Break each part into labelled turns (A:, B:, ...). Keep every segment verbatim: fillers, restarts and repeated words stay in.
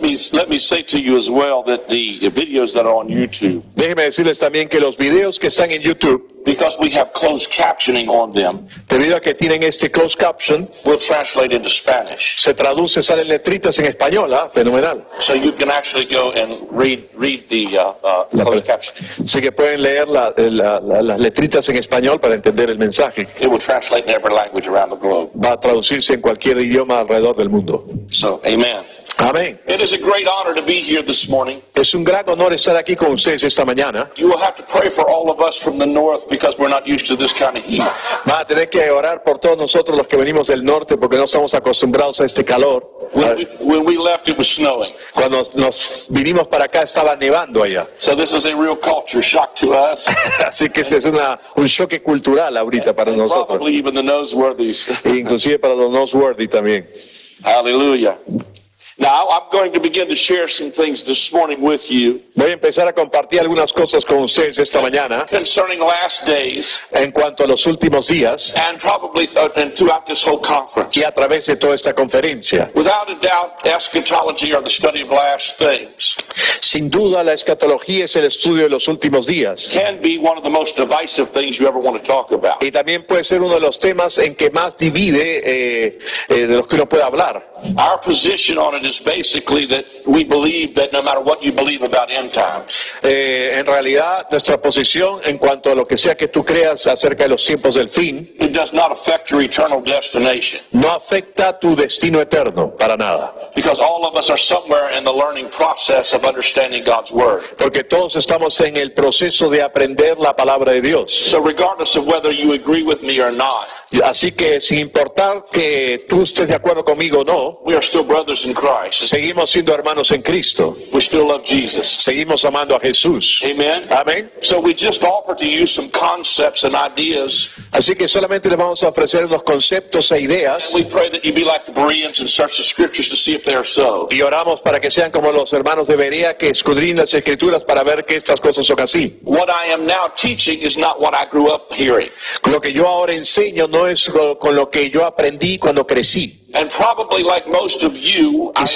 A: me let me say to you as well that the videos that are on YouTube,
B: Déjenme decirles también que los videos que están en YouTube,
A: because we have closed captioning on them,
B: debido a que tienen este closed caption,
A: will translate into Spanish.
B: se traduce, salen letritas en español, ¿ah? Fenomenal.
A: So you can actually go and read read the uh, uh,
B: La-
A: closed captioning.
B: Así que pueden leer la- la- la- las letritas en español para entender el mensaje.
A: It will translate in every language around the globe.
B: Va a traducirse en cualquier idioma alrededor del mundo.
A: So, amen.
B: Amén.
A: It is a great honor to be here this morning.
B: Es un gran honor estar aquí con ustedes esta mañana.
A: You will have to pray for all of us from the north because we're not used to this kind of heat.
B: Van a tener que orar por todos nosotros los que venimos del norte porque no estamos acostumbrados a este calor.
A: When we, when we left, it was snowing.
B: Cuando nos vinimos para acá estaba nevando allá.
A: So this is a real culture shock to us.
B: Así que este es una, un choque cultural ahorita para nosotros.
A: Probably even the noseworthies.
B: E inclusive para los Noseworthy también.
A: Hallelujah. Now, I'm going to begin to share some things this morning with you
B: Voy a empezar a compartir algunas cosas con ustedes esta mañana
A: concerning last days
B: en cuanto a los últimos días
A: and probably uh, and throughout this whole conference.
B: y a través de toda esta conferencia.
A: Without a doubt, eschatology or the study of last things
B: Sin duda la escatología es el estudio de los últimos días
A: can be one of the most divisive things you ever want to talk about.
B: y también puede ser uno de los temas en que más divide eh, eh, de los que uno puede hablar.
A: Our position on it is basically that we believe that no matter what you believe about end times,
B: Eh, en realidad nuestra posición en cuanto a lo que sea que tú creas acerca de los tiempos del fin
A: it does not affect your eternal destination,
B: no afecta tu destino eterno para nada.
A: because all of us are somewhere in the learning process of understanding God's Word.
B: Porque todos estamos en el proceso de aprender la palabra de Dios.
A: So regardless of whether you agree with me or not,
B: Así que sin importar que tú estés de acuerdo conmigo o no,
A: we are still brothers in Christ.
B: seguimos siendo hermanos en Cristo.
A: We still love Jesus.
B: Seguimos amando a Jesús.
A: Amen.
B: Amén.
A: So we just offer to you some concepts and ideas,
B: Así que solamente les vamos a ofrecer unos conceptos e ideas
A: and we pray that you be like the Bereans and search the scriptures to see if they are so.
B: y oramos para que sean como los hermanos de Berea que escudriñan las escrituras para ver que estas cosas son así.
A: What I am now teaching is not what I grew up hearing.
B: Lo que yo ahora enseño no es con con lo que yo aprendí cuando crecí.
A: And probably like most of you, I,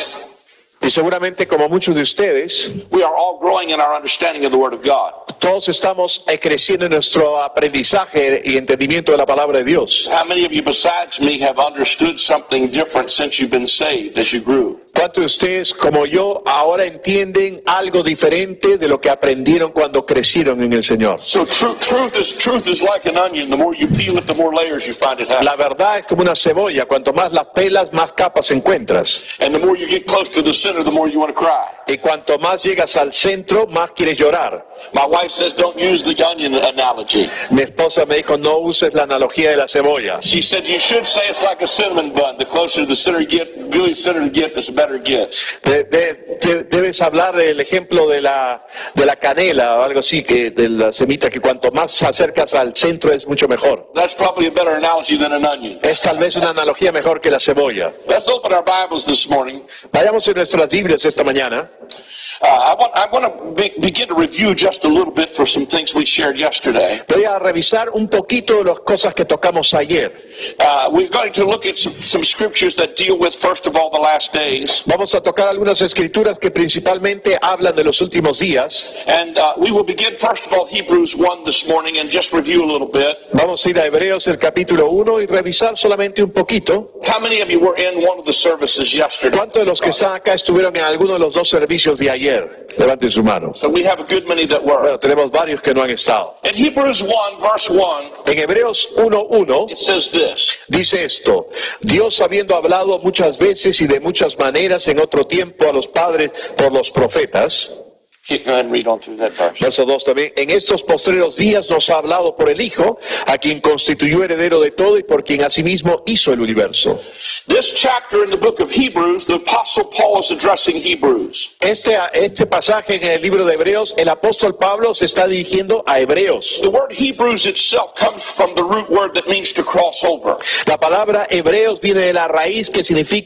B: Y seguramente como muchos de ustedes,
A: we are all growing in our understanding of the Word of God.
B: todos estamos eh, creciendo en nuestro aprendizaje y entendimiento de la palabra de Dios.
A: How many of you besides me have understood something different since you've been saved as you grew?
B: ¿Cuántos de ustedes, como yo, ahora entienden algo diferente de lo que aprendieron cuando crecieron en el Señor?
A: So tru- truth is truth is like an onion. The more you peel it, the more layers you find it has.
B: La verdad es como una cebolla. Cuanto más las pelas, más capas encuentras.
A: And the more you get close to the center, the more you want to cry.
B: Y cuanto más llegas al centro, más quieres llorar.
A: My wife says don't use the onion analogy.
B: Mi esposa me dijo, no uses la analogía de la cebolla.
A: She said you should say it's like a cinnamon bun. The closer to the center you get, really center you get, the better it gets.
B: De- de- de- debes hablar del ejemplo de la, de la canela o algo así, que de la semita, que cuanto más se acercas al centro es mucho mejor.
A: That's probably a better analogy than an onion.
B: Es tal vez una analogía mejor que la cebolla.
A: Let's open our Bibles this morning.
B: Vayamos en nuestras Biblias esta mañana.
A: Uh, I want I want to be, begin to review just a little bit for some things we shared yesterday.
B: Voy a revisar un poquito de las cosas que tocamos ayer.
A: Uh, we're going to look at some, some scriptures that deal with, first of all, the last days.
B: Vamos a tocar algunas escrituras que principalmente hablan de los últimos días.
A: And uh, we will begin, first of all, Hebrews one this morning and just review a little bit.
B: Vamos a ir a Hebreos el capítulo uno y revisar solamente un poquito.
A: How many of you were in one of the services yesterday?
B: ¿Cuántos de los que están acá estuvieron en alguno de los dos servicios de ayer? Levanten su mano.
A: So we have a good many that were.
B: Bueno, tenemos varios que no han estado.
A: In Hebrews one, verse one,
B: En Hebreos uno uno
A: it says this.
B: dice esto: Dios, habiendo hablado muchas veces y de muchas maneras en otro tiempo a los padres por los profetas.
A: Go ahead and read on through that verse.
B: Verso dos también. En estos postreros días nos ha hablado por el Hijo, a quien constituyó heredero de todo y por quien asimismo hizo el universo.
A: This chapter in the book of Hebrews, the Apostle Paul is addressing Hebrews.
B: Este, este pasaje en el libro de Hebreos, el apóstol Pablo se está dirigiendo a Hebreos.
A: The word Hebrews itself comes from the root word that means to cross over.
B: La palabra Hebreos viene de la raíz que significa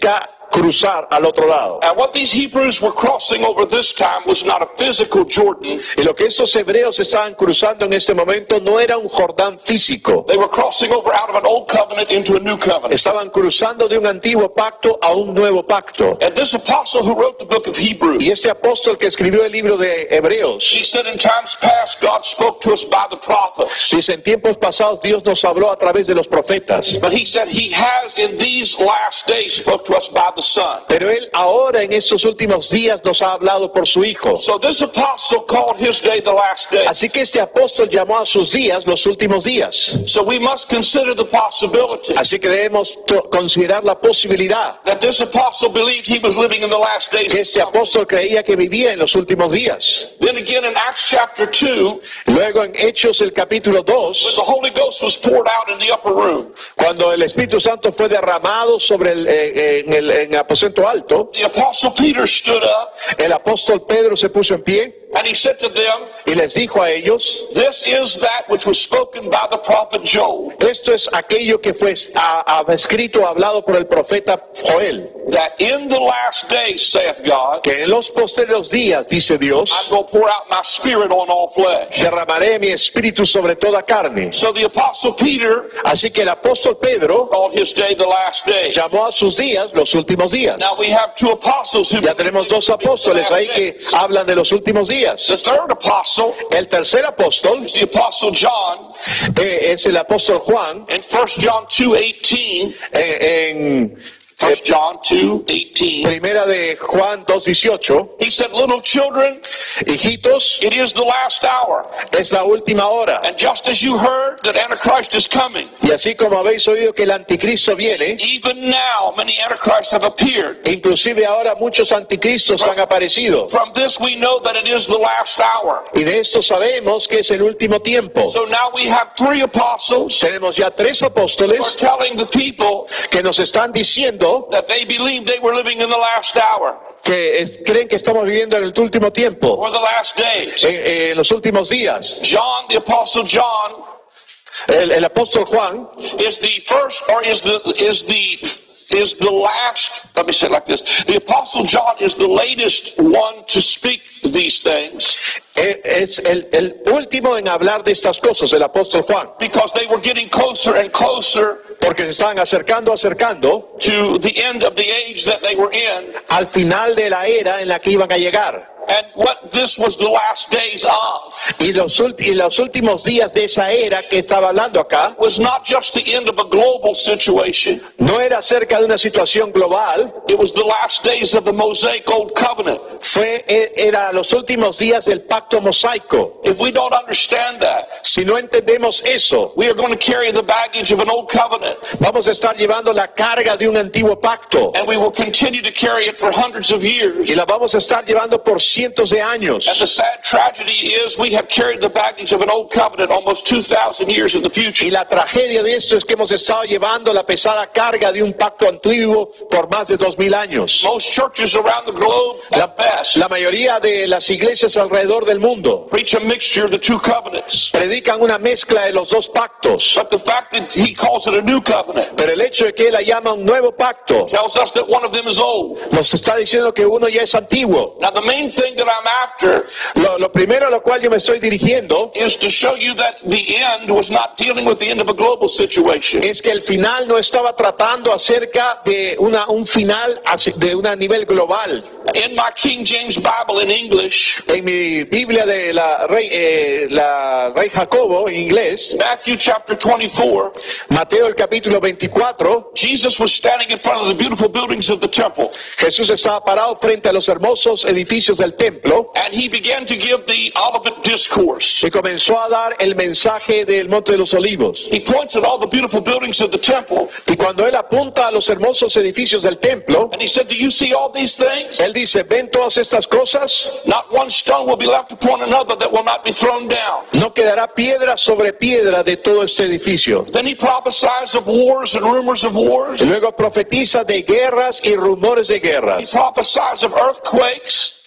B: cruzar al otro lado.
A: And what these Hebrews were crossing over this time was not a physical Jordan.
B: Y lo que estos hebreos estaban cruzando en este momento no era un Jordán físico.
A: They were crossing over out of an old covenant into a new covenant.
B: Estaban cruzando de un antiguo pacto a un nuevo pacto.
A: And this apostle who wrote the book of Hebrews,
B: Y este apóstol que escribió el libro de Hebreos,
A: he said in times past God spoke to us by the prophets.
B: dice, en tiempos pasados Dios nos habló a través de los profetas.
A: But he said he has in these last days spoke to us by the Son.
B: Pero él ahora en estos últimos días nos ha hablado por su Hijo.
A: So this apostle called his day the last day.
B: Así que este apóstol llamó a sus días los últimos días.
A: So we must consider the possibility
B: Así que debemos to- considerar la posibilidad
A: that this apostle believed he was living in the last days.
B: que este apóstol creía que vivía en los últimos días.
A: Then again in Acts chapter two,
B: Luego en Hechos el capítulo
A: when
B: dos,
A: the Holy Ghost was poured out in the upper room,
B: cuando el Espíritu Santo fue derramado sobre el, eh, en el en el aposento alto,
A: the apostle Peter stood up
B: el apóstol Pedro se puso en pie
A: and he said to them,
B: y les dijo a ellos,
A: this is that which was spoken by the prophet Joel,
B: esto es aquello que fue a- a- escrito, hablado por el profeta Joel,
A: that in the last days, saith God,
B: que en los posteriores días, dice Dios,
A: I'm going to pour out my spirit on all flesh.
B: derramaré mi espíritu sobre toda carne.
A: So the apostle Peter
B: Así que el apóstol Pedro
A: called his day the last day.
B: llamó a sus días los últimos días.
A: Now we have two apostles who
B: Ya tenemos dos apóstoles ahí que hablan de los últimos días.
A: The third apostle
B: El tercer apóstol
A: is the apostle John
B: eh, es el apóstol Juan
A: in First John two eighteen.
B: eh, en
A: First John two eighteen.
B: primera de Juan dos dieciocho.
A: He said, little children,
B: Hijitos,
A: it is the last hour.
B: es la última hora.
A: And just as you heard that Antichrist is coming,
B: Y así como habéis oído que el anticristo viene,
A: even now many Antichrists have appeared.
B: inclusive ahora muchos anticristos han aparecido.
A: From this we know that it is the last hour.
B: Y de esto sabemos que es el último tiempo.
A: So now we have three apostles
B: Tenemos ya tres
A: who are
B: apóstoles
A: telling the people
B: que nos están diciendo
A: that they believe they were living in the last hour
B: que es- creen que estamos viviendo en el último tiempo,
A: or the last days.
B: en, en los últimos días.
A: John, the apostle John,
B: El, el apóstol Juan
A: is the first or is the is the is the last, let me say it like this. The apostle John is the latest one to speak these things
B: eh, es el, el último en hablar de estas cosas, el apóstol Juan,
A: because they were getting closer and closer
B: porque se estaban acercando, acercando
A: to the end of the age that they were in.
B: al final de la era en la que iban a llegar.
A: And what this was the last days of
B: Y los, ult- y los últimos días de esa era que estaba hablando acá,
A: was not just the end of a global situation.
B: no era acerca de una situación global,
A: It was the last days of the Mosaic Old Covenant.
B: fue, e- era los últimos días del pacto mosaico.
A: If we don't understand that,
B: Si no entendemos eso,
A: we are going to carry the baggage of an old covenant,
B: vamos a estar llevando la carga de un antiguo pacto
A: and we will continue to carry it for hundreds of years.
B: y la vamos a estar llevando por cientos de años.
A: And the sad tragedy is we have carried the baggage of an old covenant almost two thousand years in the
B: Y
A: future.
B: la tragedia de esto es que hemos estado llevando la pesada carga de un pacto antiguo por más de dos mil años.
A: Most churches around the globe,
B: La,
A: at best,
B: la mayoría de las iglesias alrededor del mundo
A: preach a mixture of the two covenants.
B: predican una mezcla de los dos pactos,
A: But the fact that he calls it a new covenant
B: pero el hecho de que él la llama un nuevo pacto
A: tells us that one of them is old.
B: nos está diciendo que uno ya es antiguo.
A: Now, the main thing that I'm after
B: Lo, lo primero a lo cual yo me estoy dirigiendo
A: is to show you that the end was not dealing with the end of a global situation.
B: es que el final no estaba tratando acerca de una, un final hace- de un nivel global.
A: In my King James Bible in English,
B: En mi Biblia de la Rey, eh, la Rey Jacobo en inglés,
A: Matthew chapter twenty-four,
B: Mateo el capítulo veinticuatro,
A: Jesus was standing in front of the beautiful buildings of the temple,
B: Jesús estaba parado frente a los hermosos edificios del templo
A: and he began to give the Olivet Discourse.
B: y comenzó a dar el mensaje del Monte de los Olivos.
A: He points at all the beautiful buildings of the temple,
B: Y cuando él apunta a los hermosos edificios del templo,
A: and he said, do you see all these things?
B: él dice, ¿ven todas estas cosas?
A: Not one stone will be left upon another that will not be thrown down.
B: No quedará piedra sobre piedra de todo este edificio.
A: Then he prophesies of wars and rumors of wars.
B: Y luego profetiza de guerras y rumores de
A: He
B: guerras.
A: prophesies of earthquakes.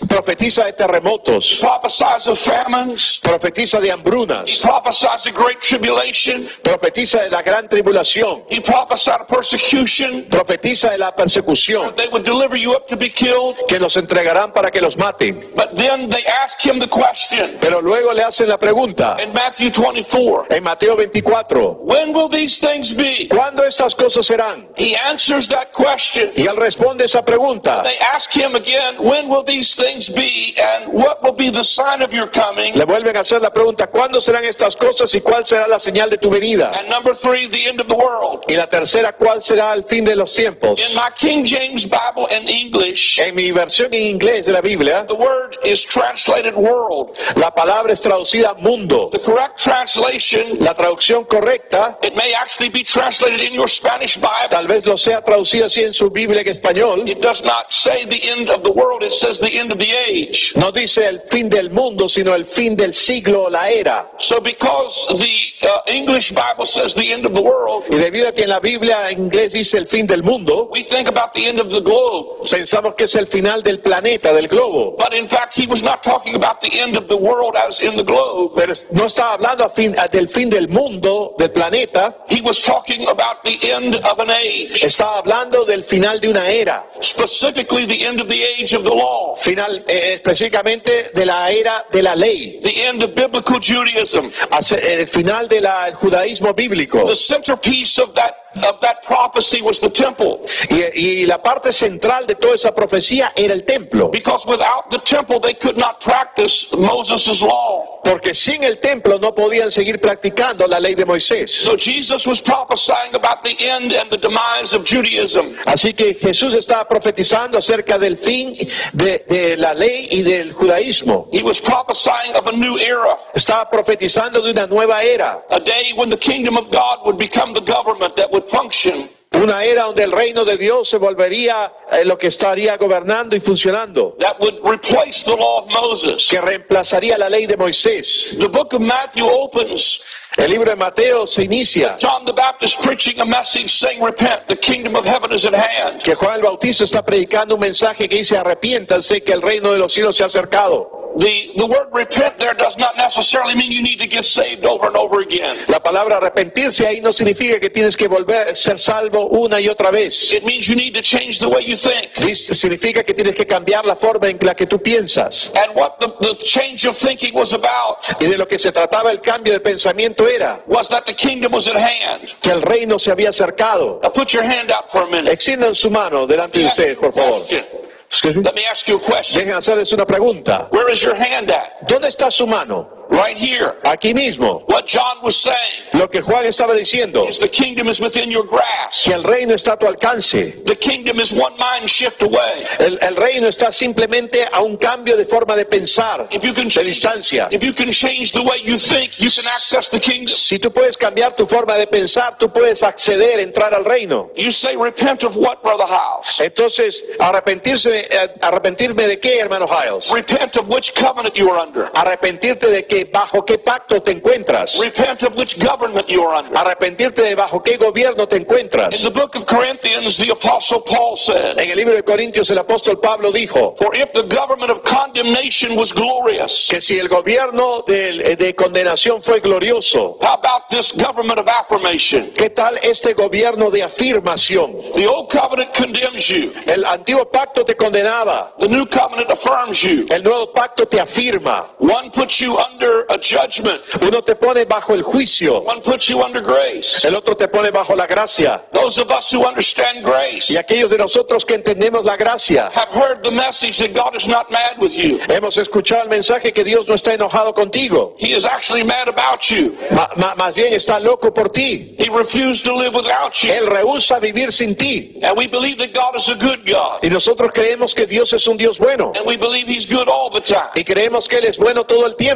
B: Profetiza de terremotos,
A: prophesies of famines,
B: profetiza de hambrunas,
A: prophesies of great tribulation,
B: profetiza de la gran tribulación,
A: he prophesied of persecution,
B: profetiza de la persecución,
A: they would deliver you up to be killed.
B: que los entregarán para que los maten.
A: But then they ask him the question
B: Pero luego le hacen la pregunta
A: in Matthew twenty-four,
B: en Mateo veinticuatro,
A: when will these things be?
B: ¿cuándo estas cosas serán?
A: He answers that question.
B: Y él responde esa pregunta.
A: They ask him again, when will these things be, and what will be the sign of your coming?
B: Le vuelven a hacer la pregunta, ¿cuándo serán estas cosas y cuál será la señal de tu venida?
A: And number three, the end of the world.
B: Y la tercera, ¿cuál será el fin de los tiempos?
A: In my King James Bible in English,
B: En mi versión en inglés de la Biblia,
A: the word is translated world.
B: la palabra es traducida mundo.
A: The correct translation,
B: La traducción correcta,
A: it may actually be translated in your Spanish Bible.
B: tal vez lo sea traducida así en su Biblia en español,
A: It does not say the end of the world, it says the end of the age.
B: no dice el fin del mundo, sino el fin del siglo o la era.
A: So because the uh, English Bible says the end of the world,
B: Y debido a que en la Biblia en inglés dice el fin del mundo,
A: we think about the end of the globe.
B: pensamos que es el final del planeta, del globo.
A: But in fact, he was not talking about the end of the world as in the globe.
B: Pero no estaba hablando a fin- a del fin del mundo, del planeta,
A: He was talking about the end of an age,
B: estaba hablando del final de una era,
A: specifically the end of the age of the law,
B: final eh, específicamente de la era de la ley,
A: the end of biblical Judaism.
B: hace- el final del judaísmo bíblico.
A: The centerpiece of that of that prophecy was the temple,
B: Y, y la parte central de toda esa profecía era el templo,
A: because without the temple they could not practice Moses' law.
B: porque sin el templo no podían seguir practicando la ley de Moisés.
A: So Jesus was prophesying about the end and the demise of Judaism.
B: Así que Jesús estaba profetizando acerca del fin de, de la ley y del judaísmo.
A: He was prophesying of a new era,
B: Estaba profetizando de una nueva era,
A: a day when the kingdom of God would become the government that would function.
B: una era donde el reino de Dios se volvería eh, lo que estaría gobernando y funcionando,
A: That would replace the law of Moses.
B: que reemplazaría la ley de Moisés.
A: The book of Matthew opens,
B: El libro de Mateo se inicia
A: John the Baptist preaching a message saying, repent, the kingdom of heaven is at hand.
B: que Juan el Bautista está predicando un mensaje que dice arrepiéntanse que el reino de los cielos se ha acercado.
A: The, the word repent there does not necessarily mean you need to get saved over and over again.
B: La palabra arrepentirse ahí no significa que tienes que volver a ser salvo una y otra vez.
A: It means you need to change the way you think.
B: Dice- Significa que tienes que cambiar la forma en la que tú piensas.
A: And what the, the change of thinking was about
B: Y de lo que se trataba el cambio de pensamiento era
A: was that the kingdom was at hand.
B: que el reino se había acercado.
A: Now put your hand out for a minute.
B: Extiendan su mano delante de ustedes, por favor.
A: Question.
B: Excuse me.
A: Let me ask you a question.
B: Dejen hacerles una pregunta.
A: Where is your hand at?
B: ¿Dónde está su mano?
A: Right here.
B: Aquí mismo.
A: What John was saying
B: Lo que Juan estaba diciendo,
A: is the kingdom is within your grasp.
B: que el reino está a tu alcance.
A: The kingdom is one mind shift away.
B: El, el reino está simplemente a un cambio de forma de pensar,
A: If you can
B: de
A: change,
B: distancia.
A: if you can change the way you think, you can access the kingdom.
B: Si tú puedes cambiar tu forma de pensar, tú puedes acceder, entrar al reino.
A: You say, repent of what, Brother House?
B: Entonces, arrepentirse, eh, arrepentirme de qué, hermano Hiles?
A: Repent of which covenant you are under.
B: Arrepentirte de que bajo qué pacto te encuentras.
A: Repent of which government you are under.
B: Arrepentirte de bajo qué gobierno te
A: In
B: encuentras.
A: the book of Corinthians, the apostle Paul said,
B: En el libro de Corintios el apóstol Pablo dijo
A: for if the government of condemnation was glorious,
B: que si el gobierno de, de condenación fue glorioso,
A: how about this government of affirmation?
B: ¿qué tal este gobierno de afirmación?
A: The old covenant condemns you.
B: El antiguo pacto te condenaba,
A: The new covenant affirms you.
B: el nuevo pacto te afirma.
A: One puts you under a judgment.
B: Uno te pone bajo el juicio,
A: One puts you under grace.
B: el otro te pone bajo la gracia.
A: Those of us who understand grace
B: Y aquellos de nosotros que entendemos la gracia,
A: have heard the message that God is not mad with you.
B: hemos escuchado el mensaje que Dios no está enojado contigo,
A: He is actually mad about you.
B: Ma- ma- más bien está loco por ti.
A: He refused to live without you.
B: Él rehúsa vivir sin ti.
A: And we believe that God is a good God.
B: Y nosotros creemos que Dios es un Dios bueno.
A: And we believe He's good all the time.
B: Y creemos que Él es bueno todo el tiempo.
A: But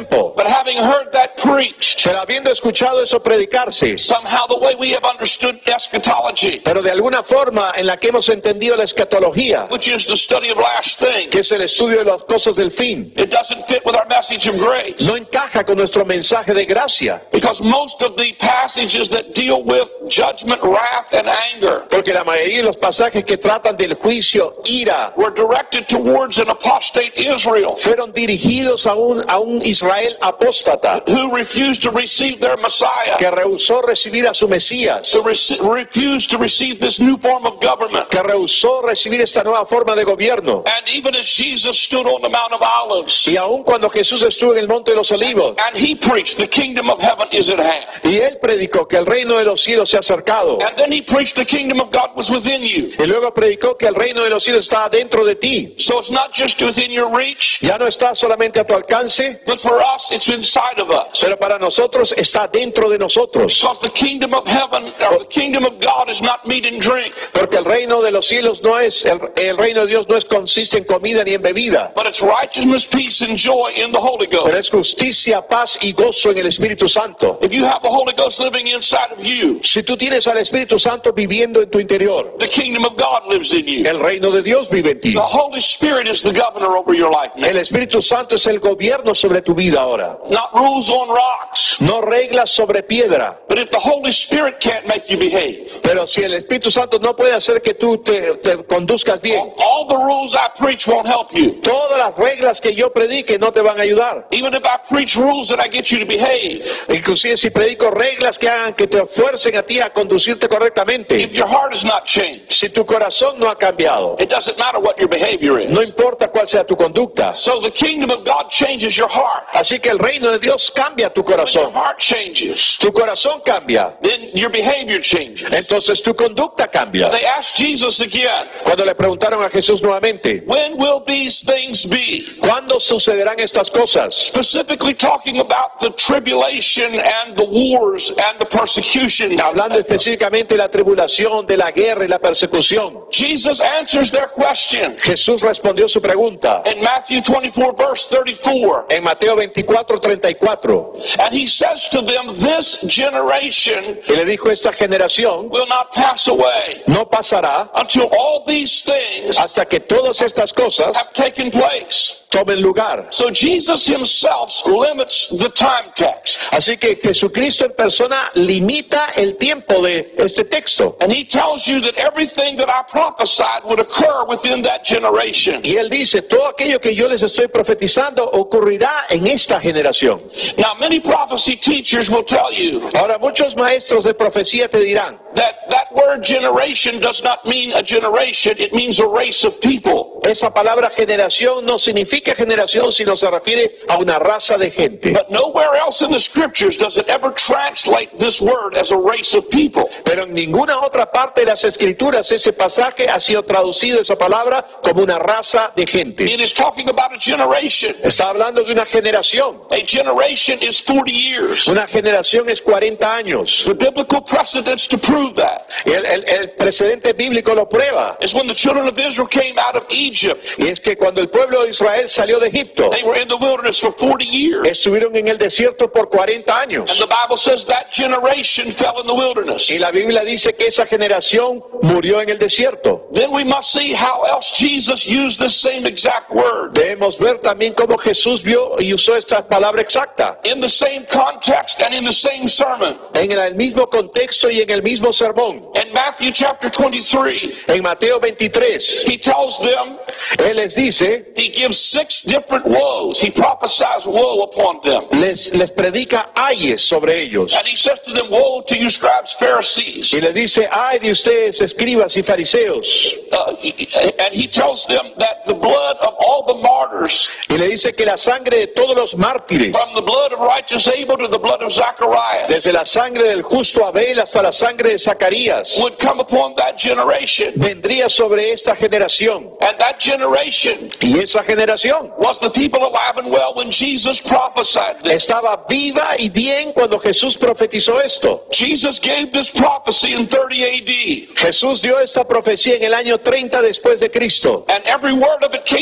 A: having heard that preached,
B: Pero habiendo escuchado eso predicarse,
A: somehow the way we have understood eschatology,
B: pero de alguna forma en la que hemos entendido la escatología,
A: which is the study of last things,
B: que es el estudio de las cosas del fin,
A: it doesn't fit with our message of grace.
B: no encaja con nuestro mensaje de gracia,
A: Because most of the passages that deal with judgment, wrath, and anger
B: porque la mayoría de los pasajes que tratan del juicio, ira,
A: were directed towards an apostate Israel
B: fueron dirigidos a un, a un Israel apóstata
A: who refused to receive their Messiah,
B: que rehusó recibir a su Mesías,
A: who rece- refused to receive this new form of government.
B: que rehusó recibir esta nueva forma de gobierno.
A: And even as Jesus stood on the Mount of Olives
B: Y aun cuando Jesús estuvo en el Monte de los Olivos,
A: and he preached, the kingdom of heaven is at hand.
B: y él predicó que el reino de los cielos se ha acercado,
A: And then he preached the kingdom of God was within you.
B: y luego predicó que el reino de los cielos está dentro de ti.
A: So it's not just within your reach,
B: Ya no está solamente a tu alcance,
A: but for us it's inside of us.
B: pero para nosotros está dentro de nosotros.
A: Because the kingdom of heaven or the kingdom of God is not meat and drink,
B: Porque el reino de los cielos no es, el, el reino de Dios no es consiste en comida ni en bebida,
A: but it's righteousness, peace, and joy in the Holy
B: pero
A: Ghost.
B: es justicia, paz y gozo en el Espíritu Santo.
A: If you have the Holy Ghost living inside of you,
B: Si tú tienes al Espíritu Santo viviendo en tu interior,
A: the kingdom of God lives in you.
B: el reino de Dios vive en ti.
A: The Holy Spirit is the governor over your life now.
B: El Espíritu Santo es el gobierno sobre tu vida ahora.
A: Not rules on rocks.
B: No reglas sobre piedra.
A: But if the Holy Spirit can't make you behave,
B: Pero si el Espíritu Santo no puede hacer que tú te, te conduzcas bien,
A: all the rules I preach won't help you.
B: todas las reglas que yo predique no te van a ayudar.
A: Even if I preach rules that I get you to behave,
B: Inclusive si predico reglas que hagan que te fuercen a ti a conducirte correctamente.
A: if your heart is not changed,
B: Si tu corazón no ha cambiado,
A: it doesn't matter what your behavior
B: no
A: is.
B: importa cuál sea tu conducta.
A: So the kingdom of God changes your heart.
B: Así que el reino de Dios cambia tu
A: When your
B: corazón.
A: heart changes,
B: Tu corazón cambia.
A: then your behavior changes.
B: Entonces tu conducta cambia.
A: They asked Jesus again,
B: Cuando le preguntaron a Jesús nuevamente,
A: when will these things be?
B: ¿cuándo sucederán estas cosas?
A: Specifically talking about the tribulation and the wars and the persecution.
B: Hablando específicamente de la tribulación, de la guerra y la persecución.
A: Jesus answers their question
B: Jesús respondió su pregunta
A: in Matthew twenty-four, verse thirty-four.
B: en Mateo veinticuatro, treinta y cuatro.
A: And he says to them, this generation
B: Y le dijo, esta generación
A: will not pass away
B: no pasará
A: until all these things
B: hasta que todas estas cosas
A: have taken place.
B: tomen lugar.
A: So Jesus himself limits the time text.
B: Así que Jesucristo en persona limita el tiempo de este texto.
A: And he tells you that everything that I prophesied would occur within that generation.
B: Y él dice, todo aquello que yo les estoy profetizando ocurrirá en esta generación.
A: Now, many prophecy teachers will tell you
B: Ahora, muchos maestros de profecía te dirán,
A: that that word generation does not mean a generation, it means a race of people.
B: esa palabra generación no significa generación, sino se refiere a una raza de gente.
A: But nowhere else in the scriptures does it ever translate this word as a race of people.
B: Pero en ninguna otra parte de las escrituras ese pasaje ha sido traducido, esa palabra, como una raza de gente.
A: It is talking about a generation.
B: Está hablando de una generación.
A: A generation is forty years.
B: Una generación es cuarenta años.
A: The biblical precedents to prove that
B: El, el, el precedente bíblico lo prueba.
A: is when the children of Israel came out of Egypt.
B: Y es que cuando el pueblo de Israel salió de Egipto,
A: They were in the wilderness for forty years.
B: estuvieron en el desierto por cuarenta
A: And
B: años.
A: the Bible says that generation fell in the wilderness.
B: Y la Biblia dice que esa generación murió en el desierto.
A: Then we must see how else Jesus used the same exact word
B: Debemos ver también cómo Jesús vio y usó esta palabra exacta
A: in the same context and in the same sermon.
B: en el mismo contexto y en el mismo sermón.
A: In Matthew chapter twenty-three,
B: En Mateo veintitrés,
A: he tells them,
B: Él les dice,
A: he gives six different woes. He prophesies woe upon them.
B: les, les predica ayes sobre ellos.
A: And he says to them, woe to you scribes, Pharisees.
B: Y les dice, ay de ustedes, escribas y fariseos.
A: Uh, and he tells them that the blood of all the martyrs,
B: Y le dice que la sangre de todos los mártires,
A: from the blood of righteous Abel to the blood of Zacharias,
B: desde la sangre del justo Abel hasta la sangre de Zacarías,
A: would come upon that generation.
B: vendría sobre esta generación.
A: And that generation
B: Y esa generación
A: was the people alive and well when Jesus prophesied this.
B: estaba viva y bien cuando Jesús profetizó esto.
A: Jesus gave this prophecy in thirty A D.
B: Jesús dio esta profecía en el año treinta después de Cristo.
A: And every word of it came to pass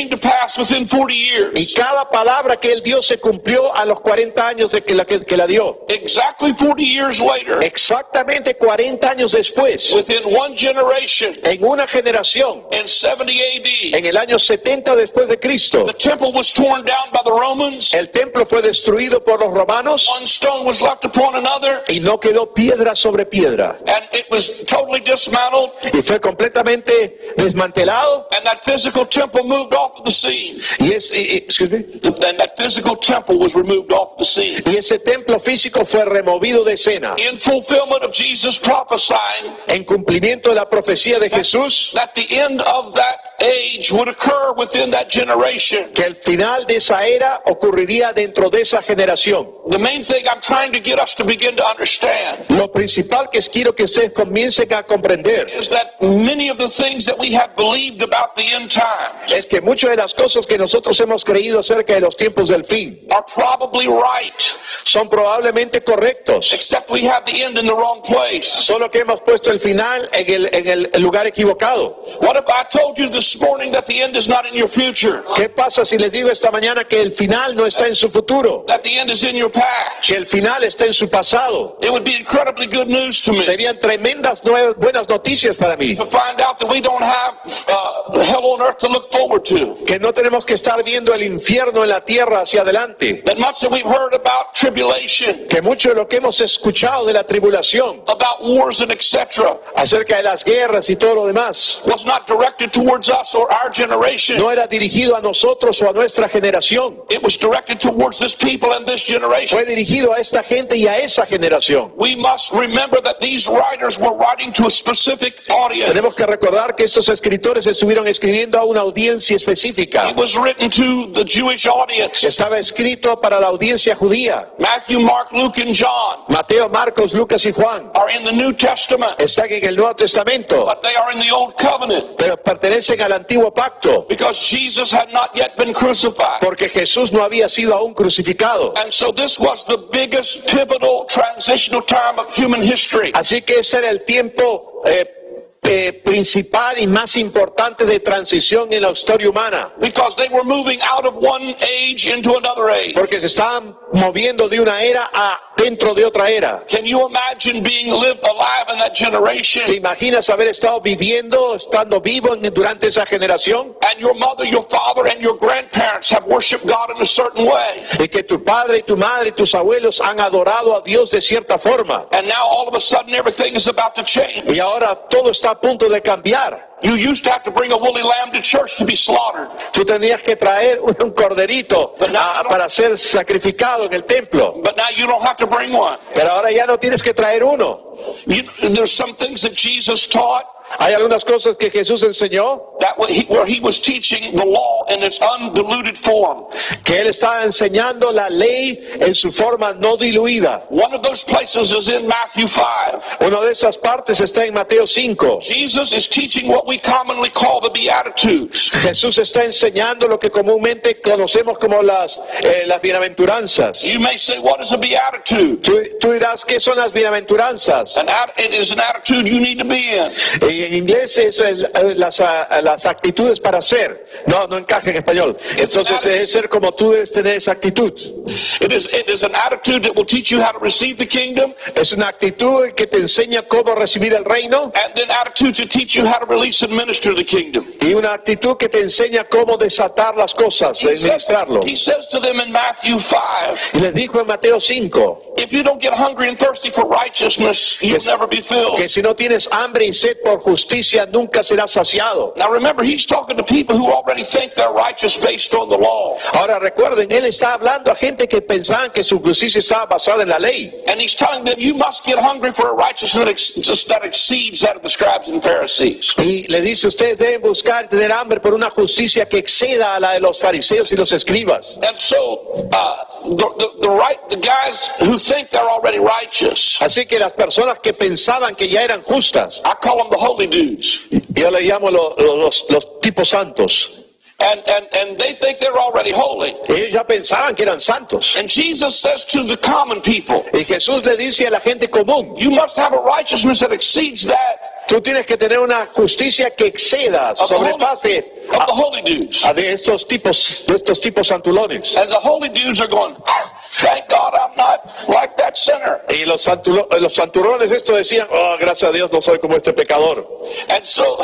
A: pass within forty years.
B: Y cada palabra que él dio se cumplió a los cuarenta años de que la, que, que la dio.
A: Exactly forty years later,
B: Exactamente cuarenta años después,
A: within one generation,
B: en una generación,
A: in seventy A D,
B: en el año setenta después de Cristo,
A: the temple was torn down by the Romans.
B: el templo fue destruido por los romanos
A: One stone was left upon another,
B: y no quedó piedra sobre piedra.
A: and it was totally dismantled,
B: Y fue completamente desmantelado.
A: and that physical temple moved off of the scene.
B: Y, es, y- y- excuse me.
A: And that physical temple was removed off the scene.
B: Y ese templo físico fue removido de escena.
A: In fulfillment of Jesus prophesying
B: En cumplimiento de la profecía de Jesús,
A: that the end of that age would occur within that generation.
B: que el final de esa era ocurriría dentro de esa generación.
A: The main thing I'm trying to get us to begin to understand
B: Lo principal que quiero que ustedes comiencen a comprender
A: is that many of the things that we have believed about the end times
B: es que muchas de las cosas que nosotros hemos creído acerca de los tiempos del fin
A: are probably right,
B: son probablemente correctos,
A: except we have the end in the wrong place.
B: solo que hemos puesto el final en el, en el lugar equivocado.
A: What if I told you this morning that the end is not in your future,
B: ¿Qué pasa si les digo esta mañana que el final no está en su futuro,
A: that the end is in your past?
B: que el final está en su pasado?
A: It would be incredibly good news to me
B: Serían tremendas nuevas, buenas noticias para mí,
A: to find out that we don't have uh, hell on earth to look forward to.
B: que no tenemos que estar viendo el infierno en la tierra hacia adelante,
A: That much that we've heard about tribulation,
B: que mucho de lo que hemos escuchado de la tribulación,
A: about wars and et cetera,
B: acerca de las guerras y todo lo demás,
A: was not directed towards us or our generation.
B: no era dirigido a nosotros o a nuestra generación,
A: It was directed towards this people and this generation.
B: fue dirigido a esta gente y a esa generación.
A: We must remember that these writers were writing to a specific audience.
B: Tenemos que recordar que estos escritores estuvieron escribiendo a una audiencia específica.
A: It was written to the Jewish audience.
B: Estaba escrito para la audiencia judía.
A: Matthew, Mark, Luke, and John
B: Mateo, Marcos, Lucas y Juan
A: are in the New Testament,
B: están en el Nuevo Testamento,
A: but they are in the Old Covenant
B: pero pertenecen al antiguo pacto,
A: because Jesus had not yet been crucified.
B: porque Jesús no había sido aún crucificado.
A: And so this was the biggest pivotal transitional time of human history.
B: Así que ese era el tiempo eh, eh, principal y más importante de transición en la historia humana,
A: Because they were moving out of one age into another age.
B: porque se estaban moviendo de una era a dentro de otra era.
A: Can you imagine being lived alive in that
B: ¿Te
A: generation?
B: imaginas haber estado viviendo, estando vivo en- durante esa generación?
A: And your mother, your father, and your grandparents have worshiped God in a certain way.
B: Y que tu padre y tu madre y tus abuelos han adorado a Dios de cierta forma.
A: And now all of a sudden everything is about to change.
B: Y ahora todo está a punto de cambiar.
A: You used to have to bring a woolly lamb to church to be slaughtered.
B: Tú tenías que traer un un corderito ah, para ser sacrificado en el templo.
A: But now you don't have to bring one.
B: Pero ahora ya no tienes que traer uno.
A: You, there's some things that Jesus taught
B: Hay algunas cosas que Jesús enseñó,
A: that where he, where he was teaching the law in its undiluted form.
B: que Él estaba enseñando la ley en su forma no diluida.
A: One of those places is in Matthew five.
B: Una de esas partes está en Mateo cinco.
A: Jesus is teaching what we commonly call the Beatitudes.
B: Jesús está enseñando lo que comúnmente conocemos como las, eh, las bienaventuranzas.
A: You may say, what is a beatitude?
B: Tú, tú dirás, ¿qué son las bienaventuranzas?
A: An at- it is an attitude you need to be in.
B: Y en inglés es el- eh, las, ah, las actitudes para ser. No, no encaja en español. Entonces es ser como tú debes tener esa actitud.
A: It is, it is an attitude that will teach you how to receive the kingdom,
B: Es una actitud que te enseña cómo recibir el reino
A: and then attitudes that teach you how to release and minister the kingdom.
B: y una actitud que te enseña cómo desatar las cosas,
A: He says,
B: administrarlo.
A: he says to them in Matthew five,
B: Y les dijo en Mateo cinco
A: if you don't get hungry and thirsty for righteousness, you'll
B: Yes.
A: never be filled.
B: que si no tienes hambre y sed por justicia nunca serás saciado.
A: Now remember, he's talking to people who already think they're righteous based on the law.
B: Ahora recuerden, él está hablando a gente que pensaban que su justicia estaba basada en la ley.
A: And he's telling them, you must get hungry for a righteousness that ex- that exceeds that of the scribes and Pharisees.
B: Y le dice, ustedes deben buscar y tener hambre por una justicia que exceda a la de los fariseos y los escribas.
A: And so, uh, the, the, the right, the guys who think they're already righteous,
B: Así que las personas que pensaban que ya eran justas,
A: I call them the holy dudes.
B: yo le llamo lo- lo- los, los tipos santos,
A: And, and, and they think they're already holy.
B: ellos ya pensaban que eran santos.
A: And Jesus says to the common people,
B: Y Jesús le dice a la gente común,
A: you must have a righteousness that exceeds that
B: Tú tienes que tener una justicia que exceda,
A: of the holy,
B: sobrepase
A: of the holy dudes.
B: a de estos tipos, de estos tipos santulones.
A: As the holy dudes are going, thank God I'm not like that sinner.
B: Y los, santulo, los santurrones estos decían, oh, gracias a Dios no soy como este pecador.
A: And so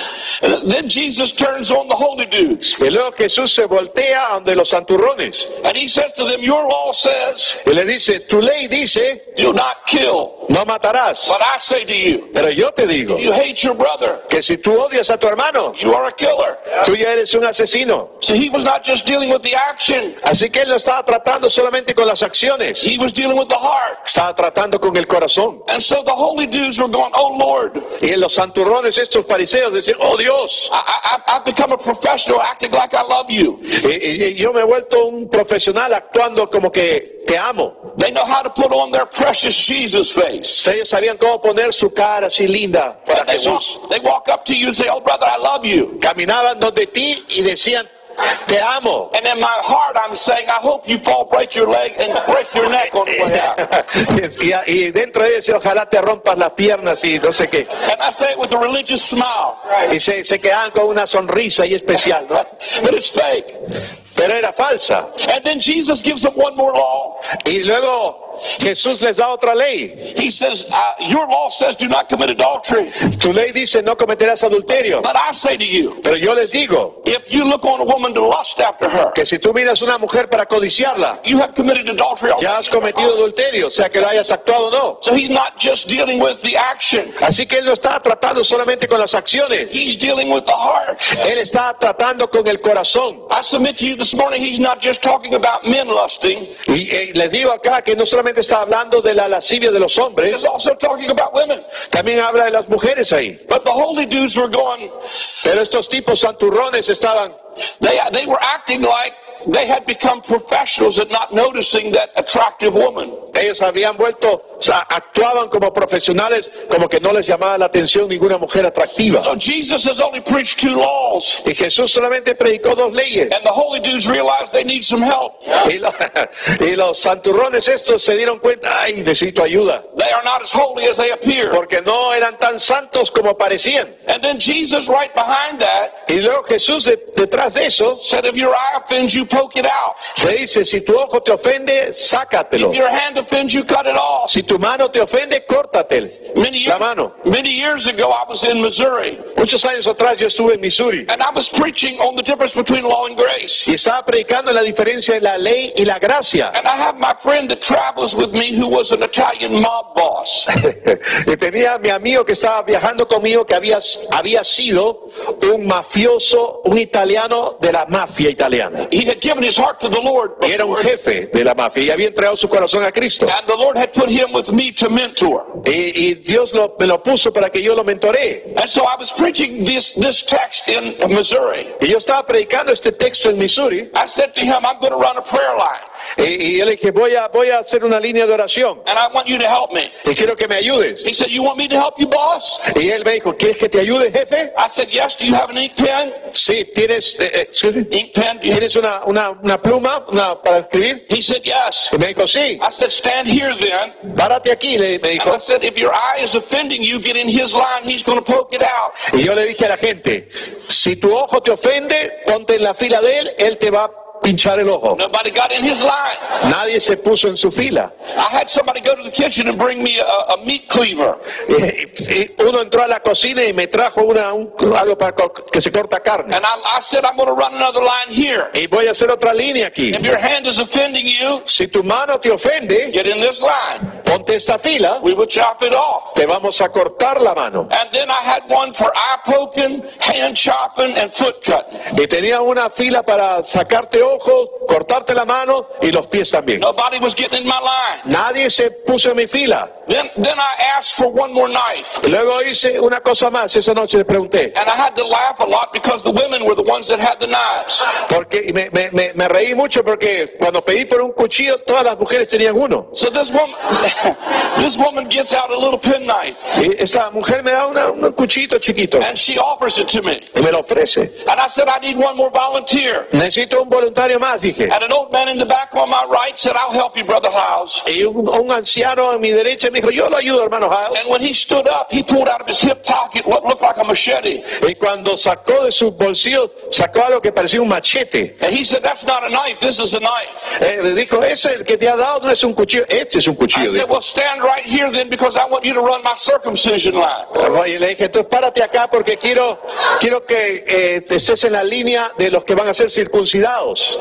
A: then Jesus turns on the holy dudes.
B: Y luego Jesús se voltea ante los santurrones
A: And he says to them, your law says,
B: y le dice, tu ley dice,
A: do not kill.
B: no matarás.
A: But I say to you,
B: Pero yo te digo
A: you hate your brother,
B: que si tú odias a tu hermano,
A: you are a killer.
B: tú ya eres un asesino.
A: So he was not just dealing with the action,
B: Así que él no estaba tratando solamente con las acciones,
A: he was dealing with the heart.
B: estaba tratando con el corazón.
A: And so the holy dudes were going, oh Lord,
B: Y los santurrones, estos fariseos, decían, oh Dios,
A: I, I, I've become a professional acting like I love you.
B: y, y- y yo me he vuelto un profesional actuando como que te amo.
A: They know how to put on their precious Jesus face.
B: Ellos sabían cómo poner su cara así linda para
A: And they walk,
B: Jesús.
A: they walk up to you and say, oh brother, I love you.
B: Caminaban donde ti y decían, te amo.
A: And in my heart, I'm saying, I hope you fall, break your leg, and break your neck on the way out.
B: y, y dentro de ellos, ojalá te rompas las piernas y no sé qué.
A: And I say it with a religious smile,
B: Y se, se quedaban con una sonrisa y especial, ¿no?
A: but it's fake.
B: Pero era falsa.
A: And then Jesus gives them one more law.
B: Y luego Jesús les da otra ley.
A: He says, uh, your law says do not commit adultery.
B: Tu ley dice no cometerás adulterio.
A: But I say to you,
B: Pero yo les digo
A: if you look on a woman to lust after her,
B: que si tú miras a una mujer para codiciarla,
A: you have committed adultery
B: ya
A: already.
B: has cometido adulterio, sea que lo hayas actuado o no.
A: So he's not just dealing with the action.
B: Así que él no está tratando solamente con las acciones,
A: He's dealing with the heart.
B: él está tratando con el corazón.
A: I submit to you this morning, he's not just talking about men lusting.
B: Y eh, les digo acá que no solamente está hablando de la lascivia de los hombres,
A: He's also talking about women.
B: también habla de las mujeres ahí.
A: But the holy dudes were going,
B: Pero estos tipos santurrones estaban,
A: they, they were acting like they had become professionals at not noticing that attractive woman.
B: ellos habían vuelto, o sea, actuaban como profesionales, como que no les llamaba la atención ninguna mujer atractiva.
A: So Jesus has only preached two laws.
B: Y Jesús solamente predicó dos leyes.
A: And the holy dudes realized they need some help.
B: Y, lo- y los santurrones estos se dieron cuenta, ay, necesito ayuda,
A: They are not as holy as they appear.
B: porque no eran tan santos como parecían.
A: And then Jesus, right behind that,
B: Y luego Jesús de- detrás de eso
A: said, if your eye offends you, poke it out.
B: le dice, si tu ojo te ofende, sácatelo.
A: If your hand offends you, cut it off.
B: Si tu mano te ofende, córtate
A: Many
B: la
A: years,
B: mano.
A: many years ago, I was in Missouri,
B: Muchos años atrás yo estuve en Missouri
A: and I was preaching on the difference between law and grace.
B: y estaba predicando la diferencia de la ley y la gracia.
A: And I have my friend that travels with me who was an Italian mob boss.
B: Y tenía a mi amigo que estaba viajando conmigo que había, había sido un mafioso, un italiano de la mafia italiana.
A: He had given his heart to the Lord,
B: Y era un jefe de la mafia y había entregado su corazón a Cristo.
A: and the Lord had put him with me to mentor.
B: Y, y Dios lo- me lo puso para que yo lo mentoré.
A: And so I was preaching this, this text in Missouri.
B: Y yo estaba predicando este texto en Missouri
A: I said to him, I'm going to run a prayer line,
B: y, y yo le dije, voy a, voy a hacer una línea de oración
A: and I want you to help me.
B: y quiero que me ayudes.
A: He said, you want me to help you, boss?
B: Y él me dijo, ¿quieres que te ayude, jefe?
A: I said, yes. Do you have an ink pen?
B: Sí, ¿tienes, eh, eh, excuse me?
A: Ink pen? Do you-
B: ¿Tienes una, una, una pluma una, para escribir?
A: He said, yes.
B: Y me dijo, sí,
A: I said, stand here then.
B: párate aquí, le, me
A: And
B: dijo.
A: I said, if your eye is offending you, get in his line. He's going to poke it out.
B: Y yo le dije a la gente, si tu ojo te ofende, ponte en la fila de él, él te va a pinchar el ojo.
A: Nobody got in his line.
B: Nadie se puso en su fila.
A: I had somebody go to the kitchen and bring me a, a meat cleaver.
B: Y- y uno entró a la cocina y me trajo una, un- algo para co- que se corta carne.
A: And I, I said, I'm going to run another line here.
B: Y voy a hacer otra línea aquí.
A: If your hand is offending you,
B: Si tu mano te ofende,
A: get in this line.
B: ponte esta fila,
A: We would chop it off.
B: te vamos a cortar la mano.
A: And then I had one for eye poking, hand chopping, and foot cutting.
B: Y tenía una fila para sacarte ojos, cortarte la mano y los pies también.
A: Nobody was getting in my line.
B: Nadie se puso en mi fila.
A: Then, then I asked for one more knife.
B: Y luego hice una cosa más. Esa noche le pregunté.
A: And I had to laugh a lot because the women were the ones that had the knives.
B: Porque y me, me, me, me reí mucho porque cuando pedí por un cuchillo, todas las mujeres tenían uno.
A: So this woman, this woman gets out a little penknife
B: Y esa mujer me da una, un cuchillito chiquito
A: and she offers it to me.
B: y me lo ofrece.
A: And I said, I need one more volunteer.
B: Necesito un voluntario más, dije.
A: And an old man in the back on my right said, I'll help you, Brother House.
B: Y un, un anciano a mi derecha me dijo, yo lo ayudo, hermano Hal.
A: And when he stood up, he pulled out of his hip pocket what looked like a machete.
B: Y cuando sacó de su bolsillo, sacó algo que parecía un machete.
A: And he said, that's not a knife, this is a knife.
B: Eh, le dijo, ese el que te ha dado no es un cuchillo, este es un
A: I
B: cuchillo.
A: said,
B: Dijo.
A: well, stand right here then because I want you to run my circumcision line.
B: Y le dije, entonces párate acá porque quiero, quiero que eh, te estés en la línea de los que van a ser circuncidados.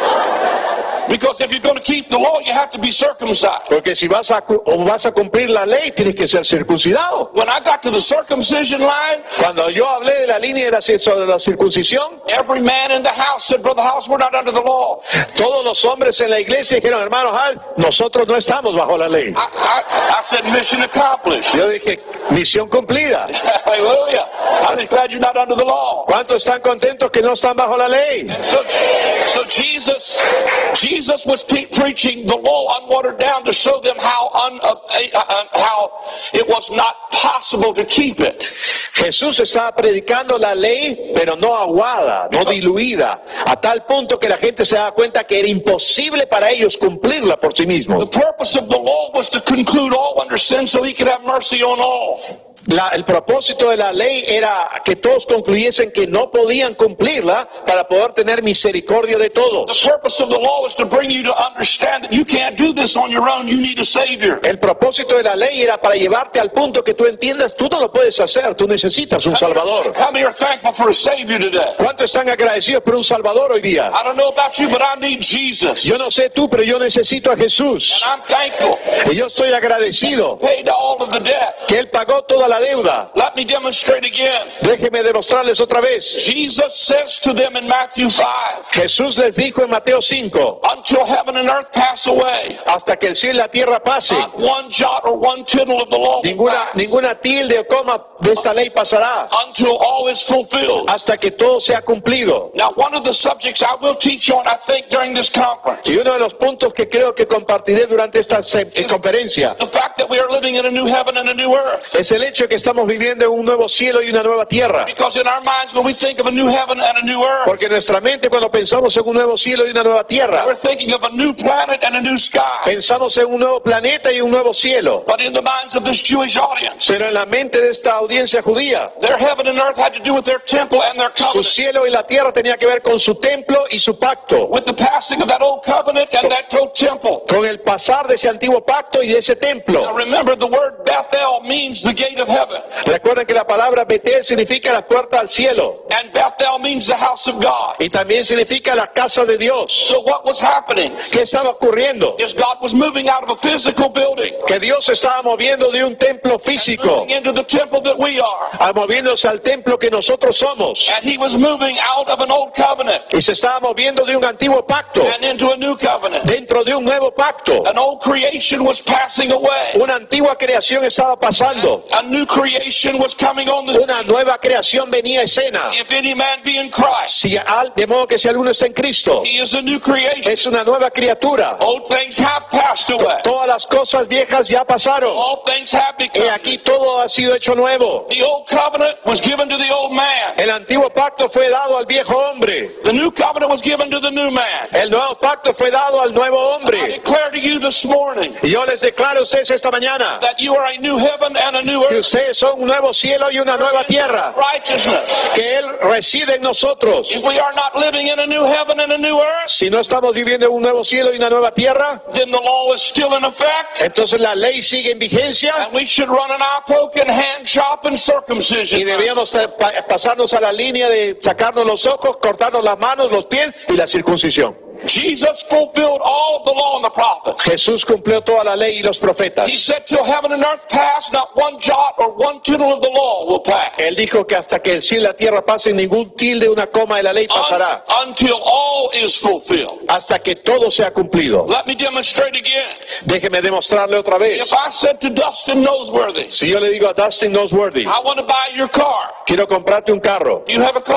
A: Because if you're going to keep the law, you have to be circumcised.
B: Porque si vas a, cu- o vas a cumplir la ley, tienes que ser circuncidado.
A: When I got to the circumcision line,
B: Cuando yo hablé de la línea de la, de la circuncisión,
A: every man in the house said, Brother House, we're not under the law.
B: todos los hombres en la iglesia dijeron, hermano Hal, nosotros no estamos bajo la ley.
A: I, I, I said, mission accomplished.
B: Yo dije, misión cumplida.
A: Hallelujah. I'm just glad you're not under the law.
B: ¿Cuántos están contentos que no están bajo la ley?
A: So, so Jesus, Jesus was pe- preaching the law unwatered down to show them how, un, uh, uh, how it was not possible to keep it.
B: Jesús estaba predicando la ley, pero no aguada, no diluida, a tal punto que la gente se daba cuenta que era imposible para ellos cumplirla por sí
A: The
B: mismos.
A: purpose of the law was to conclude all under sin so he could have mercy on all.
B: La- el propósito de la ley era que todos concluyesen que no podían cumplirla para poder tener misericordia de
A: The
B: todos.
A: purpose of the law is to bring you to understand that you can't do this on your own. You need a Savior.
B: El propósito de la ley era para llevarte al punto que tú entiendas, tú no lo puedes hacer, tú necesitas un Salvador.
A: How many are thankful for a Savior today?
B: ¿Cuántos están agradecidos por un Salvador hoy día?
A: I don't know about you, but I need Jesus.
B: Yo no sé tú, pero yo necesito a Jesús.
A: I'm thankful.
B: Y yo estoy agradecido
A: Paid all of the debt.
B: que Él pagó toda la deuda.
A: Let me demonstrate again.
B: Déjeme demostrarles otra vez.
A: Jesus says to them in Matthew five,
B: Jesús les dijo en Mateo cinco,
A: until heaven and earth pass away,
B: hasta que el cielo y la tierra pasen,
A: not one jot or one tittle of the law will
B: ninguna,
A: pass,
B: ninguna tilde o coma de esta ley pasará,
A: until all is fulfilled.
B: hasta que todo sea cumplido.
A: Now, one of the subjects I will teach on, I think, during this conference,
B: Y uno de los puntos que creo que compartiré durante esta se- eh, conferencia
A: the fact that we are living in a new heaven and a new earth.
B: es el hecho de que estamos viviendo en un nuevo cielo y una nueva tierra.
A: Because in our minds, when we think of a new heaven and a new earth,
B: Porque en nuestra mente cuando pensamos en un nuevo cielo y una nueva tierra,
A: we're thinking of a new planet and a new sky.
B: pensamos en un nuevo planeta y un nuevo cielo.
A: But in the minds of this Jewish audience,
B: Pero en la mente de esta audiencia judía,
A: their heaven and earth had to do with their temple and their
B: su
A: covenant.
B: cielo y la tierra tenía que ver con su templo y su pacto,
A: With the passing of that old covenant and that old temple.
B: con el pasar de ese antiguo pacto y de ese
A: Now
B: templo.
A: remember, the word Bethel means the gate of heaven.
B: Recuerden que la palabra Betel significa la puerta al cielo
A: And Bethel means the house of God.
B: y también significa la casa de Dios.
A: So what was happening
B: ¿Qué estaba ocurriendo?
A: is God was moving out of a physical building,
B: Que Dios se estaba moviendo de un templo físico
A: moving into the temple that we are.
B: a moviéndose al templo que nosotros somos.
A: And he was moving out of an old covenant
B: Y se estaba moviendo de un antiguo pacto
A: and into a new covenant.
B: dentro de un nuevo pacto.
A: An old creation was passing away.
B: Una antigua creación estaba pasando.
A: A new creation was coming on the scene.
B: Una nueva creación venía a escena.
A: If any man be in Christ,
B: Si al- de modo que si alguno está en Cristo,
A: he is a new creation.
B: es una nueva criatura.
A: Old things have passed away.
B: Todas las cosas viejas ya pasaron.
A: All things have
B: Y
A: become.
B: aquí todo ha sido hecho nuevo.
A: The old covenant was given to the old man.
B: El antiguo pacto fue dado al viejo hombre.
A: The new covenant was given to the new man.
B: El nuevo pacto fue dado al nuevo
A: I
B: hombre.
A: declare to you this morning
B: Y yo les declaro a ustedes esta mañana
A: that you are a new heaven and a new
B: que
A: earth.
B: ustedes son un nuevo cielo y una nueva tierra.
A: Righteousness.
B: Que Él reside en nosotros.
A: If we are not living in a new heaven and a new earth,
B: Si no estamos viviendo en un nuevo cielo y una nueva tierra,
A: then the law is still in effect.
B: entonces la ley sigue en vigencia
A: And we should run an eye poke and hand chop and
B: y
A: circumcision.
B: debíamos pa- pasarnos a la línea de sacarnos los ojos, cortarnos las manos, los pies y la circuncisión.
A: Jesus fulfilled all of the law and the prophets.
B: Jesús cumplió toda la ley y los
A: He
B: profetas.
A: said, till heaven and earth pass, not one jot or one tittle of the law will pass.
B: Él dijo que hasta que el cielo y la tierra pasen, ningún tilde, una coma de la ley pasará.
A: Un- until all is fulfilled.
B: Hasta que todo sea cumplido.
A: Let me demonstrate again.
B: Déjeme demostrarle otra vez.
A: If I said to Dustin Noseworthy,
B: Si yo le digo a Dustin Noseworthy,
A: I want to buy your car.
B: quiero comprarte un carro.
A: Do you have a car?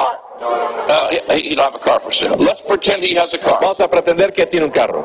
A: Uh, he, he don't have a car for sale. Let's pretend he has a car.
B: Vamos a pretender que tiene un carro.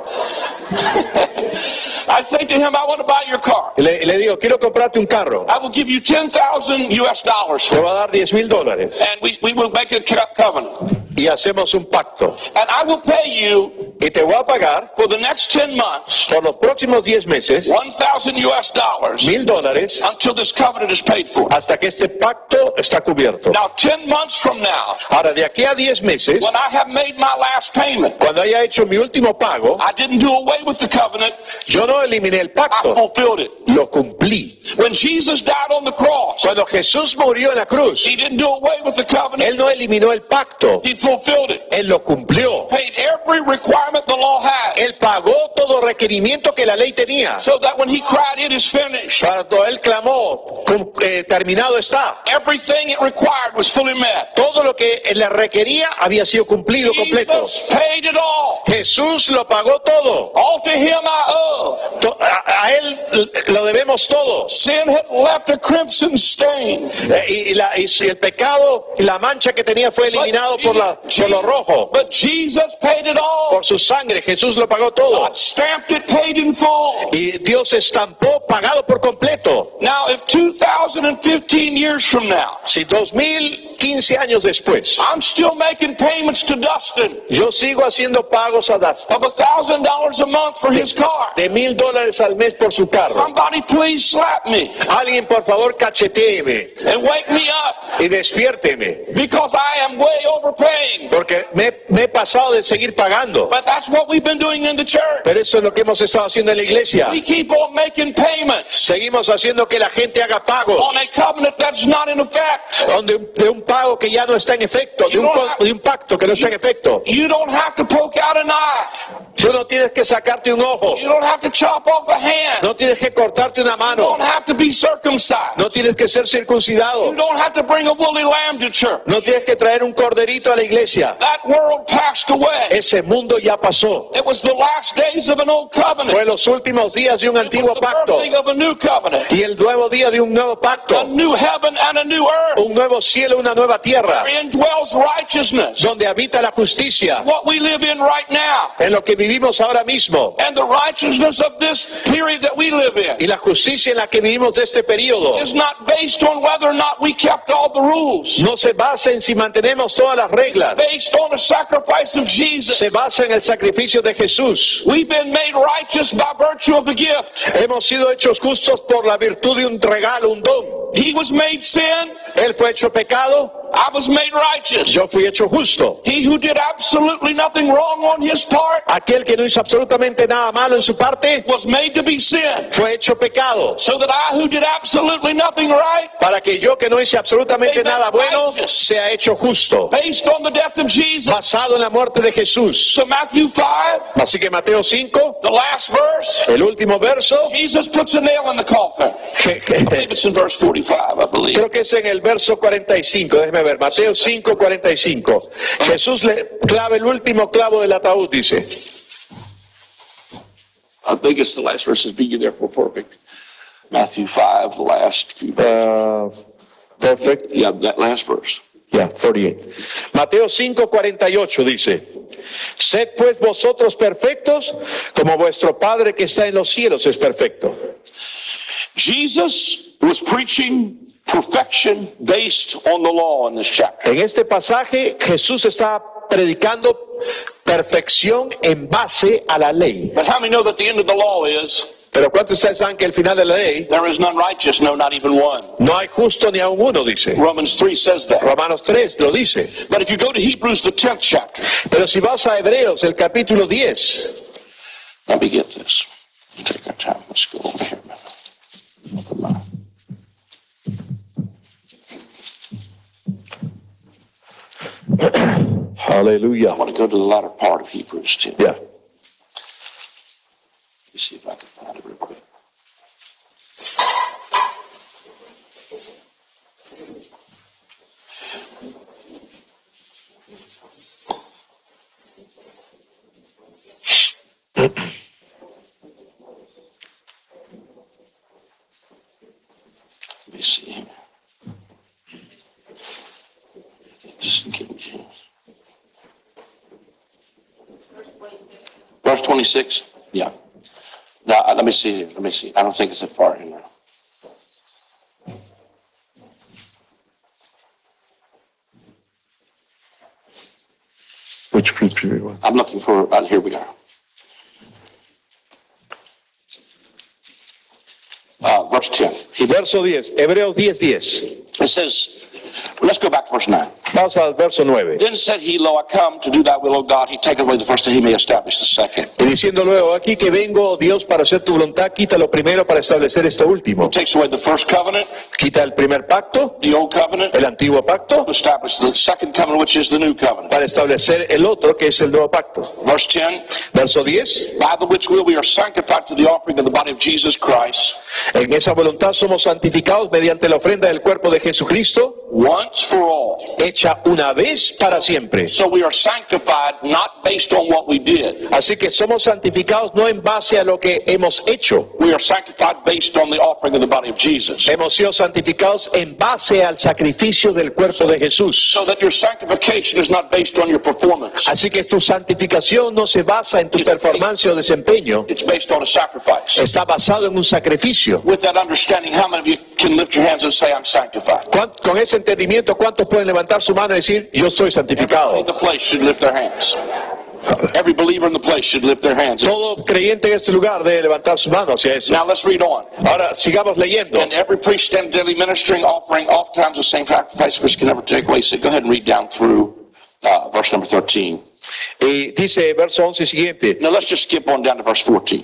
A: I say to him, I want to buy your car.
B: Y le, le digo, quiero comprarte un carro.
A: I will give you ten thousand U S dollars
B: Te
A: for it.
B: va a dar diez mil dólares.
A: And we, we will make a co- covenant.
B: Y hacemos un pacto.
A: And I will pay you
B: Y te voy a pagar
A: for the next ten months
B: por los próximos diez meses
A: one thousand U S dollars
B: mil dólares
A: until this covenant is paid for.
B: hasta que este pacto está cubierto.
A: Now, ten months from now,
B: Ahora, de aquí a diez meses,
A: when I have made my last payment,
B: cuando haya hecho mi último pago,
A: I didn't do away with the covenant,
B: yo no eliminé el
A: I
B: pacto,
A: fulfilled it.
B: lo cumplí.
A: When Jesus died on the cross,
B: Cuando Jesús murió en la cruz,
A: he didn't do away with the covenant,
B: Él no eliminó el pacto,
A: he fulfilled it.
B: Él lo cumplió.
A: Paid every requirement the law had,
B: Él pagó todo requerimiento que la ley tenía.
A: so that when he cried, it is finished,
B: Cuando Él clamó, cum- eh, terminado está.
A: everything it required was fully met.
B: Todo lo que le requería había sido cumplido completo.
A: Jesus paid it all.
B: Jesús lo pagó todo.
A: All to him I owe.
B: To- A, a Él lo debemos todo.
A: Sin had left a crimson stain.
B: Eh, Y, y la- y el pecado y la mancha que tenía fue eliminado por, la, por lo rojo.
A: But Jesus paid it all.
B: Por su sangre. Jesús lo pagó todo.
A: God stamped it, paid in full.
B: Y Dios estampó pagado por completo.
A: Now, if two thousand fifteen years from now,
B: Si dos mil quince años después
A: I'm still making payments to Dustin
B: yo sigo haciendo pagos a Dustin
A: of a thousand dollars a month for his car,
B: de mil dólares al mes por su carro,
A: somebody please slap me
B: alguien por favor cachetéeme
A: and wake me up,
B: y despiérteme,
A: because I am way overpaying.
B: porque me, me he pasado de seguir pagando.
A: But that's what we've been doing in the church.
B: Pero eso es lo que hemos estado haciendo en la iglesia.
A: We keep on making payments
B: Seguimos haciendo que la gente haga pagos
A: on a covenant that's not in effect.
B: donde, de un pago que ya no está en efecto, de un, co- de un pacto que no está en efecto.
A: You don't have to poke out an eye.
B: Tú no tienes que sacarte un ojo,
A: You don't have to chop off a hand.
B: no tienes que cortarte una
A: You
B: mano,
A: don't have to be circumcised.
B: no tienes que ser circuncidado,
A: You don't have to bring a woolly lamb to church.
B: no tienes que traer un corderito a la iglesia.
A: That world passed away.
B: Ese mundo ya pasó.
A: It was the last days of an old covenant.
B: Fue los últimos días de un
A: It was
B: antiguo
A: the
B: pacto
A: birthing of a new covenant.
B: y el nuevo día de un nuevo
A: A
B: pacto,
A: new heaven and a new earth.
B: un nuevo cielo, una nueva tierra,
A: Wherein dwells righteousness.
B: donde habita la justicia,
A: What we live in right now.
B: en lo que vivimos ahora mismo.
A: And the righteousness of this period that we live in
B: Y la justicia en la que vivimos de este periodo
A: is not based on whether or not we kept all the rules.
B: no se basa en si mantenemos todas las reglas,
A: Based on the sacrifice of Jesus.
B: se basa en el sacrificio de Jesús.
A: We've been made righteous by virtue of the gift.
B: Hemos sido hechos justos por la virtud de un regalo, un don.
A: He was made sin.
B: Él fue hecho pecado,
A: I was made righteous.
B: yo fui hecho justo.
A: He who did absolutely nothing wrong on his part
B: Aquel que no hizo absolutamente nada malo en su parte,
A: was made to be sin.
B: fue hecho pecado.
A: So that I who did absolutely nothing right,
B: Para que yo que no hice absolutamente nada bueno, sea hecho justo.
A: based on the death of Jesus.
B: Basado en la muerte de Jesús.
A: So Matthew five,
B: Así que Mateo cinco,
A: the last verse,
B: el último verso,
A: Jesus puts a nail in the coffin.
B: je-
A: I believe
B: je-
A: it's in verse forty-five, I believe.
B: creo que es en el verso cuarenta y cinco, déjeme ver, Mateo cinco, cuarenta y cinco. Jesús le clava el último clavo del ataúd, dice.
A: I think it's the last verses, be you therefore perfect. Matthew five, the last few.
B: Uh, perfect.
A: Yeah, that last verse.
B: Ya, cuarenta y ocho. Mateo cinco, cuarenta y ocho dice, sed pues vosotros perfectos como vuestro Padre que está en los cielos es perfecto.
A: Jesus was preaching perfection based on the law in this chapter.
B: En este pasaje Jesús está predicando perfección en base a la ley.
A: But how many know that the end of the law is,
B: Pero ¿cuántos de ustedes saben que el final de la ley
A: there is none righteous, no, not even one?
B: no hay justo ni aun uno, dice?
A: Romans three says that.
B: Romanos tres lo dice.
A: But if you go to Hebrews, the tenth chapter,
B: Pero si vas a Hebreos, el capítulo diez,
A: let me get this. Take our time. Let's go over here. Look at my- I
B: aleluya.
A: want to go to the latter part of Hebrews ten.
B: Ya.
A: Let me see if I can find it real quick. Let me see here. Just in case. twenty-six? Yeah. Now, uh, let me see. Let me see. I don't think it's that far in there.
B: Which scripture?
A: I'm looking for, uh, here we are. Uh, verse ten.
B: Verso diez, Hebreos diez, diez.
A: It says, let's go back to verse nine.
B: Vamos al verso nueve.
A: Then said he, Lo, I come to do thy will, O God. He taketh away the first that he may establish the second.
B: Y diciendo luego, aquí que vengo, oh Dios, para hacer tu voluntad, quita lo primero para establecer esto último.
A: Takes away the first covenant,
B: Quita el primer pacto,
A: the old covenant,
B: el antiguo pacto,
A: to establish the second covenant, which is the new covenant.
B: para establecer el otro, que es el nuevo pacto.
A: Verse ten,
B: Verso diez.
A: by the which will we are sanctified to the offering of the body of Jesus Christ,
B: En esa voluntad somos santificados mediante la ofrenda del cuerpo de Jesucristo,
A: once for all.
B: hecha una vez para siempre.
A: So we are sanctified not based on what we did.
B: Así que somos santificados no en base a lo que hemos hecho.
A: We are sanctified based on the offering of the body of Jesus.
B: Hemos sido santificados en base al sacrificio del cuerpo de Jesús.
A: So that your sanctification is not based on your performance.
B: Así que tu santificación no se basa en tu performance o desempeño.
A: It's based on a sacrifice.
B: Está basado en un sacrificio.
A: With that understanding, how many of you can lift your hands and say, I'm sanctified?
B: ¿Cuán- Con ese entendimiento, ¿cuántos pueden levantar su mano y decir, yo soy
A: Everybody
B: santificado?
A: in the place should lift their hands. Every believer in the place should lift their hands.
B: Todo creyente en este lugar debe levantar su mano hacia eso.
A: Now let's read on.
B: Ahora, sigamos leyendo.
A: And every priest stand daily ministering, offering oftentimes the same sacrifice which can never take away sin. Go ahead and read down through uh, verse number thirteen.
B: Y dice, verso once siguiente,
A: Now let's just skip on down to verse fourteen.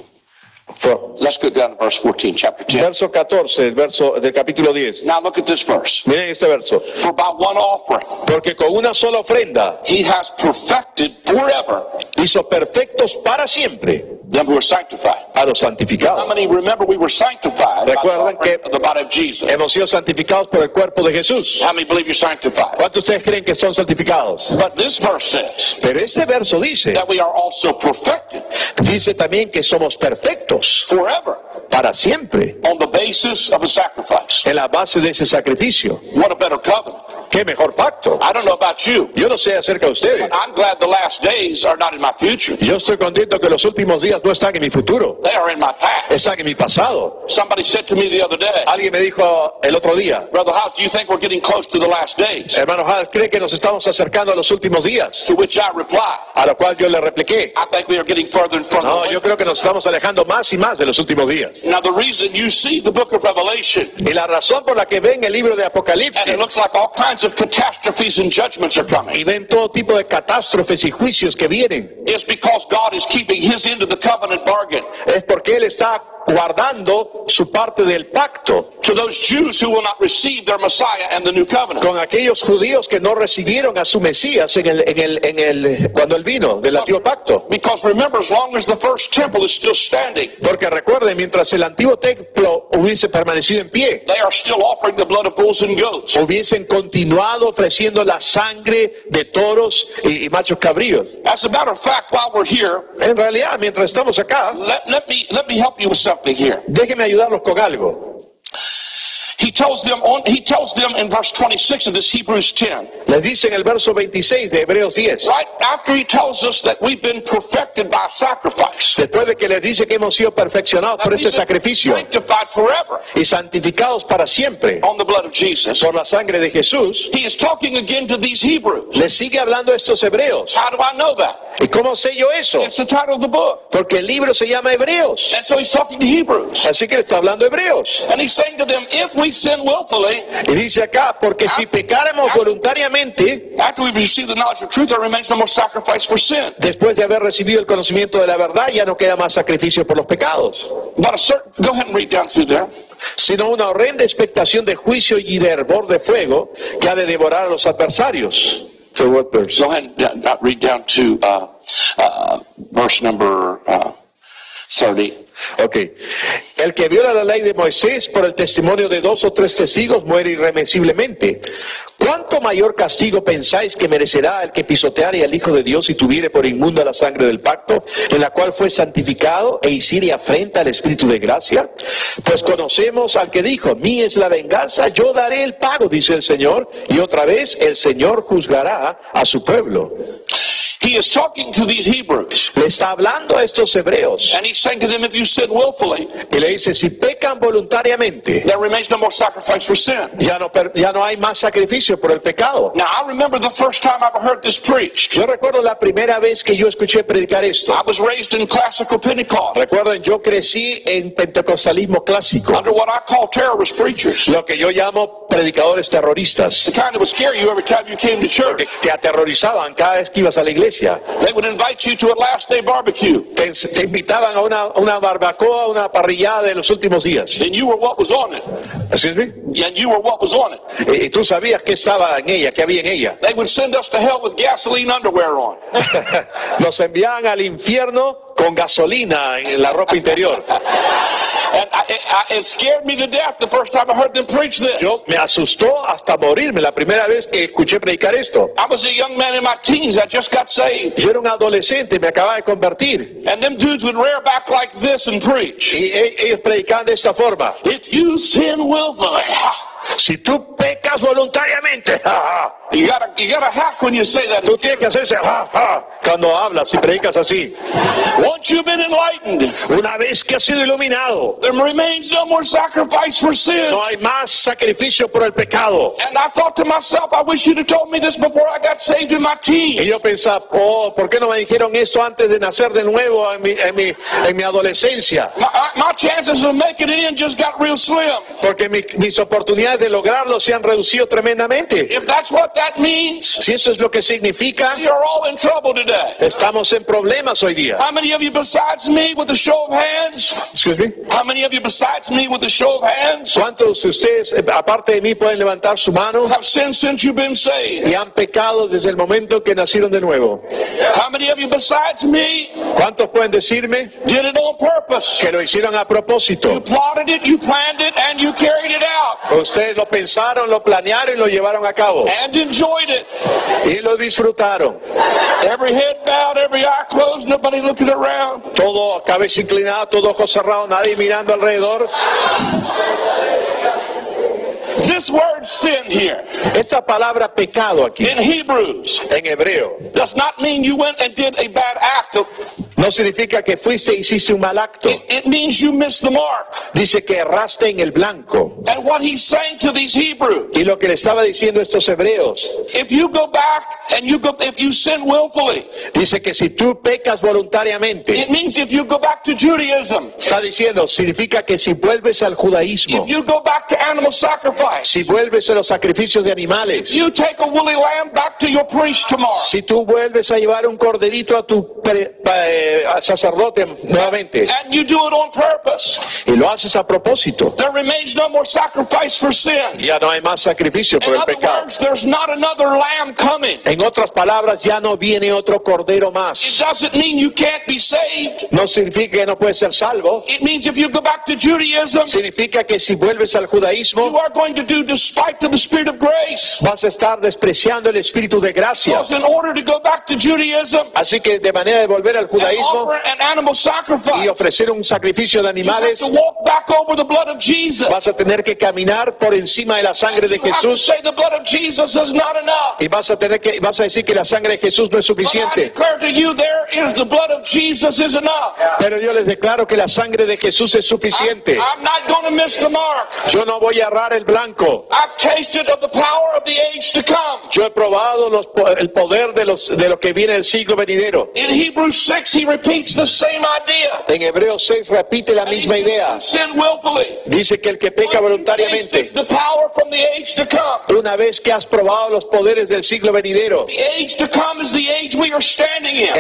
B: for-
A: Let's go down to verse fourteen, chapter ten.
B: verso catorce, verso del capítulo diez.
A: Now look at this verse.
B: Miren este verso.
A: For by one offering
B: Porque con una sola ofrenda
A: he has perfected forever
B: hizo perfectos para siempre
A: them who are sanctified.
B: a los
A: How
B: santificados.
A: many remember we were sanctified by the
B: Recuerden
A: offering
B: que-
A: of the body of Jesus?
B: Hemos sido santificados por el cuerpo de Jesús.
A: How many believe you're sanctified?
B: ¿Cuántos de ustedes creen que son santificados?
A: But this verse says
B: Pero este verso dice,
A: that we are also perfected
B: dice también que somos perfectos
A: forever
B: para siempre
A: on the basis of a sacrifice.
B: en la base de ese sacrificio.
A: What a better covenant.
B: ¡Qué mejor pacto!
A: I don't know about you.
B: Yo no sé acerca de ustedes.
A: I'm glad the last days are not in my future.
B: Yo estoy contento que los últimos días no están en mi futuro,
A: They are in my past.
B: están en mi pasado.
A: Somebody said to me the other day,
B: Alguien me dijo el otro día,
A: Brother House, do you think we're getting close to the last days?
B: hermano Hal, ¿cree que nos estamos acercando a los últimos días?
A: To which I reply,
B: A lo cual yo le repliqué,
A: I think we are getting further and further
B: no,
A: away.
B: yo creo que nos estamos alejando más y más de los últimos días.
A: Now the reason you see the book of Revelation,
B: Y la razón por la que ven el libro de
A: and it
B: Apocalipsis
A: looks like all kinds of catastrophes and judgments are coming,
B: y ven todo tipo de catástrofes y juicios que vienen,
A: is because God is keeping his end of the covenant bargain.
B: es porque Él está guardando su parte del pacto
A: To those Jews who will not receive their Messiah and the new covenant.
B: con aquellos judíos que no recibieron a su Mesías en el, en el, en el, cuando Él vino del antiguo pacto.
A: Because remember, as long as the first temple is still standing,
B: Porque recuerden, mientras el antiguo templo hubiese permanecido en pie,
A: they are still offering the blood of bulls and goats.
B: hubiesen continuado ofreciendo la sangre de toros y, y machos cabríos.
A: As a matter of fact, while we're here,
B: En realidad, mientras estamos acá,
A: let, let me let me help you with something here.
B: déjenme ayudarlos con algo.
A: He tells them on he tells them in verse twenty-six of this Hebrews ten,
B: Les dice en el verso veintiséis de Hebreos diez,
A: right after he tells us that we've been perfected by sacrifice,
B: después de que les dice que hemos sido perfeccionados
A: that
B: por
A: we've
B: ese
A: been
B: sacrificio
A: sanctified forever
B: y santificados para siempre
A: on the blood of Jesus.
B: por la sangre de Jesús,
A: He is talking again to these Hebrews.
B: les sigue hablando a estos hebreos.
A: How do I know that?
B: ¿Y cómo sé yo eso?
A: It's the title of the book.
B: Porque el libro se llama Hebreos.
A: And so he's talking to Hebrews.
B: Así que le está hablando a Hebreos.
A: And he's saying to them, if we sin willfully,
B: Y dice acá, porque si pecáramos voluntariamente,
A: after we've received the knowledge of truth, there remains no more sacrifice for sin.
B: después de haber recibido el conocimiento de la verdad, ya no queda más sacrificio por los pecados,
A: But a certain, go ahead and read down through there.
B: sino una horrenda expectación de juicio y de hervor de fuego que ha de devorar a los adversarios. To what verse?
A: Go ahead and uh, read down to uh, uh, verse number uh, thirty.
B: Ok. El que viola la ley de Moisés por el testimonio de dos o tres testigos muere irremisiblemente. ¿Cuánto ¿cuánto mayor castigo pensáis que merecerá el que pisoteare al Hijo de Dios y tuviere por inmunda la sangre del pacto, en la cual fue santificado e hiciere afrenta al Espíritu de gracia? Pues conocemos al que dijo, mí es la venganza, yo daré el pago, dice el Señor, y otra vez el Señor juzgará a su pueblo.
A: He is talking to these Hebrews,
B: Le está hablando a estos hebreos
A: and he's saying to them, if you sin willfully,
B: y le dice, si pecan voluntariamente,
A: there remains no more sacrifice for sin.
B: ya no, per- ya no hay más sacrificio por el pecado.
A: Now, I remember the first time I ever heard this preached.
B: Yo recuerdo la primera vez que yo escuché predicar esto.
A: I was raised in classical Pentecost
B: Recuerden, yo crecí en pentecostalismo clásico,
A: under what I call terrorist preachers.
B: lo que yo llamo predicadores terroristas,
A: The kind that would scare you every time you came to
B: que
A: church.
B: te aterrorizaban cada vez que ibas a la iglesia.
A: They would invite you to a last day barbecue,
B: Te, te invitaban a una, una barbacoa, una parrillada de los últimos días.
A: and you were what was on it.
B: ¿Excuse me?
A: And you were what was on it.
B: Y, y tú sabías qué estaba en ella, qué había en ella.
A: They would send us to hell with gasoline underwear on.
B: Nos enviaban al infierno con gasolina en la ropa interior.
A: And I, I, it scared me to death the first time I heard them preach this.
B: Yo me asustó hasta morirme la primera vez que escuché predicar esto.
A: I was a young man in my teens. I just got saved.
B: Yo era un adolescente, me acababa de convertir.
A: And them dudes would rear back like this and preach.
B: Y e- ellos predicaban de esta forma.
A: If you sin willfully,
B: Si tú pecas voluntariamente, ja, ja,
A: you gotta, you gotta hack when you say that.
B: tú tienes que hacerse ja, ja, cuando hablas y predicas así.
A: Once you've been enlightened,
B: Una vez que has sido iluminado,
A: there remains no more sacrifice for sin.
B: no hay más sacrificio por el pecado.
A: And I thought to myself, I wish you'd have told me this before I got saved in my
B: Y
A: teens.
B: yo pensaba, oh, ¿por qué no me dijeron esto antes de nacer de nuevo en mi, en mi, en mi adolescencia?
A: My, my chances of making it in just got real slim.
B: Porque mi- mis oportunidades de lograrlo se han reducido tremendamente.
A: If that's what that means,
B: Si eso es lo que significa,
A: you're all in trouble today.
B: estamos en problemas hoy día.
A: How many of you besides me with a show of hands?
B: Excuse me.
A: How many of you besides me with a show of hands
B: ¿Cuántos de ustedes, eh, aparte de mí, pueden levantar su mano
A: have sinned since you've been saved?
B: y han pecado desde el momento que nacieron de nuevo?
A: How many of you besides me
B: ¿Cuántos pueden decirme
A: did it on purpose?
B: que lo hicieron a
A: You
B: propósito?
A: plotted it, you planned it, and you carried it out
B: Ustedes lo pensaron, lo planearon y lo llevaron a cabo.
A: and enjoyed it.
B: Y lo disfrutaron.
A: Every head bowed, every eye closed, nobody looking around.
B: Todo cabeza inclinada, todo ojos cerrados, nadie mirando alrededor.
A: This word sin here
B: Esta palabra pecado aquí,
A: in Hebrews
B: en hebreo,
A: does not mean you went and did a bad act.
B: no significa que fuiste e hiciste un mal acto.
A: It, it means you missed the mark.
B: Dice que erraste en el blanco.
A: And what he's saying to these Hebrews,
B: Y lo que le estaba diciendo a estos hebreos,
A: if you go back and you go, if you sin willfully,
B: dice que si tú pecas voluntariamente,
A: it means if you go back to Judaism,
B: está diciendo, significa que si vuelves al judaísmo,
A: if you go back to animal sacrifice,
B: si vuelves a los sacrificios de animales,
A: you take a woolly lamb back to your priest tomorrow,
B: si tú vuelves a llevar un corderito a tu pre- pa- eh, al sacerdote nuevamente,
A: and you do it on purpose,
B: y lo haces a propósito,
A: there remains no more sacrifice for sin.
B: ya no hay más sacrificio por
A: In
B: el
A: other
B: pecado.
A: words, there's not another lamb coming.
B: En otras palabras, ya no viene otro cordero
A: It
B: más.
A: doesn't mean you can't be saved.
B: No significa que no puedes ser salvo.
A: It means if you go back to Judaism,
B: Significa que si vuelves al
A: you
B: judaísmo,
A: are going to do despite of the Spirit of grace.
B: vas a estar despreciando el espíritu de gracia.
A: Because in order to go back to Judaism
B: Así que de manera de volver al
A: and
B: judaísmo
A: offer an animal
B: y
A: sacrifice,
B: ofrecer un sacrificio de
A: you have
B: animales,
A: to walk back over the blood of Jesus.
B: vas a tener que caminar por encima de la sangre de
A: You have to
B: Jesús
A: say the blood of Jesus is not enough.
B: y vas a tener que vas a decir que la sangre de Jesús no es
A: But I
B: suficiente.
A: declare to you, there is the blood of Jesus is enough.
B: Pero yo les declaro que la sangre de Jesús es suficiente.
A: I'm not going to miss the mark.
B: Yo no voy a errar el blanco.
A: I've tasted of the power of the age to come.
B: Yo he probado los po- el poder de los de lo que viene del siglo venidero.
A: In Hebrews six, he repeats the same idea.
B: En Hebreos seis repite la
A: And he
B: misma
A: says,
B: idea.
A: "You sin willfully.
B: Dice que el que peca
A: Once you
B: voluntariamente,
A: tasted the power from the age to come.
B: una vez que has probado los poderes del siglo venidero,
A: The age to come is the age we are standing in.
B: el siglo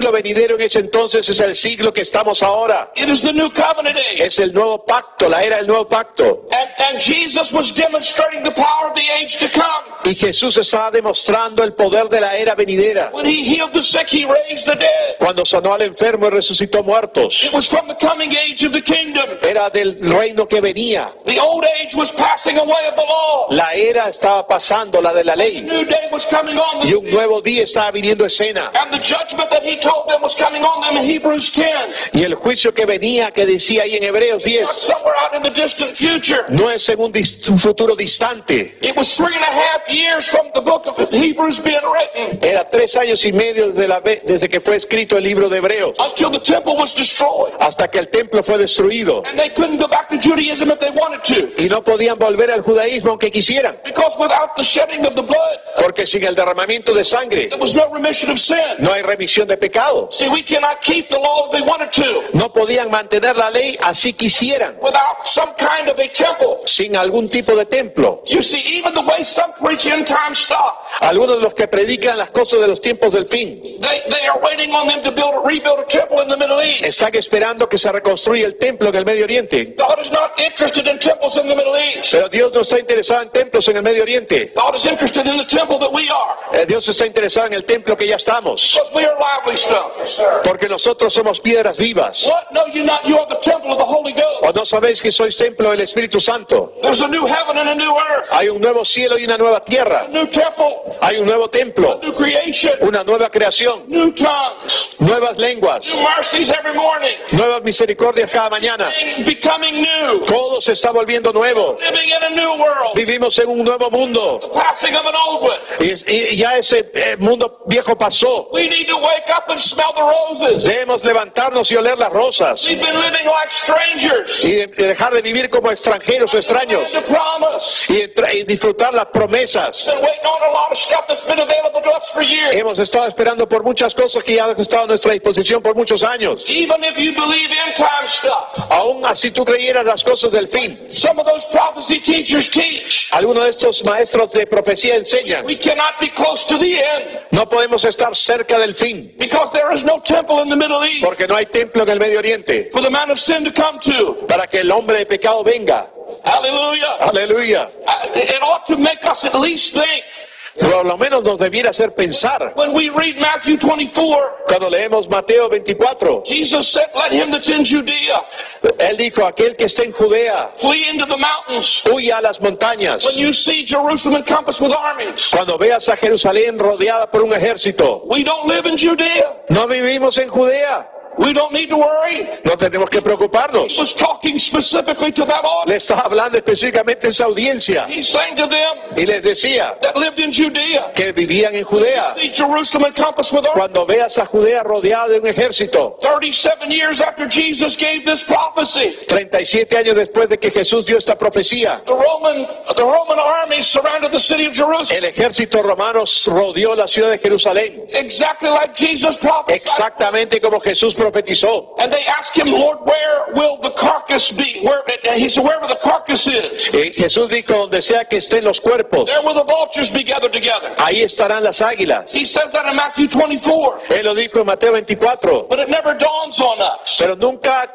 B: siglo venidero en ese entonces es el siglo que estamos ahora.
A: It is the new covenant age.
B: Es el nuevo pacto, la era del nuevo pacto.
A: And, and Jesus was demonstrating the power of the age to come.
B: Y Jesús estaba demostrando el poder de la era venidera.
A: When he healed the sick, he raised the dead.
B: Cuando sanó al enfermo y resucitó muertos.
A: It was from the coming age of the kingdom.
B: Era del reino que venía.
A: The old age was passing away of the law.
B: La era estaba pasando, la de la
A: A
B: ley.
A: new day was coming on the
B: Y un
A: scene.
B: nuevo día estaba viniendo a escena.
A: And the judgment that he told them was coming on them in Hebrews ten.
B: Y el juicio que venía, que decía ahí en Hebreos
A: Not
B: diez,
A: somewhere out in the distant future.
B: no es en un, dis- un futuro distante.
A: It was three and a half years from the book of Hebrews being written
B: Era tres años y medio desde, la ve- desde que fue escrito el libro de Hebreos,
A: until the temple was destroyed.
B: hasta que el templo fue destruido.
A: And they couldn't go back to Judaism if they wanted to.
B: Y no podían volver al judaísmo aunque quisieran,
A: Because without the shedding of the blood,
B: porque sin el derramamiento de sangre
A: there was no remission of sin.
B: no hay remisión de pecado.
A: See, we cannot keep the law if they wanted to
B: No podían mantener la ley así quisieran,
A: without some kind of a temple.
B: sin algún tipo de templo.
A: You see, even the way some preach end time stuff,
B: Algunos de los que predican las cosas de los tiempos del fin
A: they, they are waiting on them to build a, rebuild a temple in the Middle East.
B: están esperando que se reconstruya el templo en el Medio Oriente.
A: God is not interested in temples in the Middle East.
B: Pero Dios no está interesado en templos en el Medio Oriente.
A: God is interested in the temple that we are.
B: Eh, Dios está interesado en el templo que ya estamos,
A: Because we are lively stones.
B: porque nosotros somos piedras vivas.
A: What? No, you not. You are the temple of the Holy
B: ¿O
A: Ghost.
B: no sabéis que sois templo del Espíritu Santo?
A: There's a new heaven and a new earth.
B: Hay un nuevo cielo y una nueva
A: A
B: tierra.
A: new temple,
B: Hay un nuevo templo,
A: new creation,
B: una nueva creación,
A: new tongues,
B: nuevas lenguas,
A: new mercies every morning.
B: nuevas misericordias cada mañana.
A: Becoming new.
B: Todo se está volviendo nuevo.
A: Living in a new world.
B: Vivimos en un nuevo mundo.
A: The passing of an old one.
B: Y, y ya ese eh, mundo viejo pasó.
A: We need to wake up and smell the roses.
B: Debemos levantarnos y oler las rosas.
A: We've been living like strangers.
B: Y de- de dejar de vivir como extranjeros o extraños.
A: The promise.
B: Y, entra- y disfrutar las promesas.
A: Been waiting on a lot of stuff that's been available to us for years.
B: Hemos estado esperando por muchas cosas que ya han estado a nuestra disposición por muchos años.
A: Even if you believe end time stuff,
B: Aún así tú creyeras las cosas del fin.
A: some of those prophecy teachers teach.
B: Algunos de estos maestros de profecía enseñan,
A: We cannot be close to the end
B: no podemos estar cerca del fin,
A: because there is no temple in the Middle East
B: porque no hay templo en el Medio Oriente
A: for the man of sin to come to.
B: para que el hombre de pecado venga.
A: Hallelujah.
B: Aleluya.
A: Uh, It ought to make us at least think.
B: Por lo menos nos debiera hacer pensar.
A: When we read Matthew twenty-four,
B: Cuando leemos Mateo veinticuatro,
A: Jesus said, let him that's in Judea
B: él dijo, aquel que esté en Judea,
A: flee into the mountains.
B: huya a las montañas.
A: When you see Jerusalem encompassed with armies,
B: Cuando veas a Jerusalén rodeada por un ejército,
A: we don't live in Judea.
B: no vivimos en Judea.
A: We don't need to worry.
B: No tenemos que
A: He
B: preocuparnos.
A: was talking specifically to that
B: Le
A: audience.
B: estaba hablando específicamente a esa audiencia
A: He's saying to them
B: y les decía
A: that lived in Judea,
B: que vivían en Judea.
A: see Jerusalem encompassed with armies.
B: Cuando veas a Judea rodeada de un ejército,
A: thirty-seven years after Jesus gave this prophecy,
B: treinta y siete años después de que Jesús dio esta profecía,
A: the Roman, the Roman armies surrounded the city of Jerusalem,
B: el ejército romano rodeó la ciudad de Jerusalén,
A: exactly like Jesus prophesied.
B: exactamente como Jesús profetizó.
A: And they asked him, Lord, where will the carcass be? Where, and he said, wherever the carcass is,
B: Y Jesús dijo, donde sea que estén los cuerpos,
A: there will the vultures be gathered together.
B: ahí estarán las águilas.
A: He says that in Matthew twenty-four,
B: Él lo dijo en Mateo veinticuatro,
A: but it never dawns on us
B: pero nunca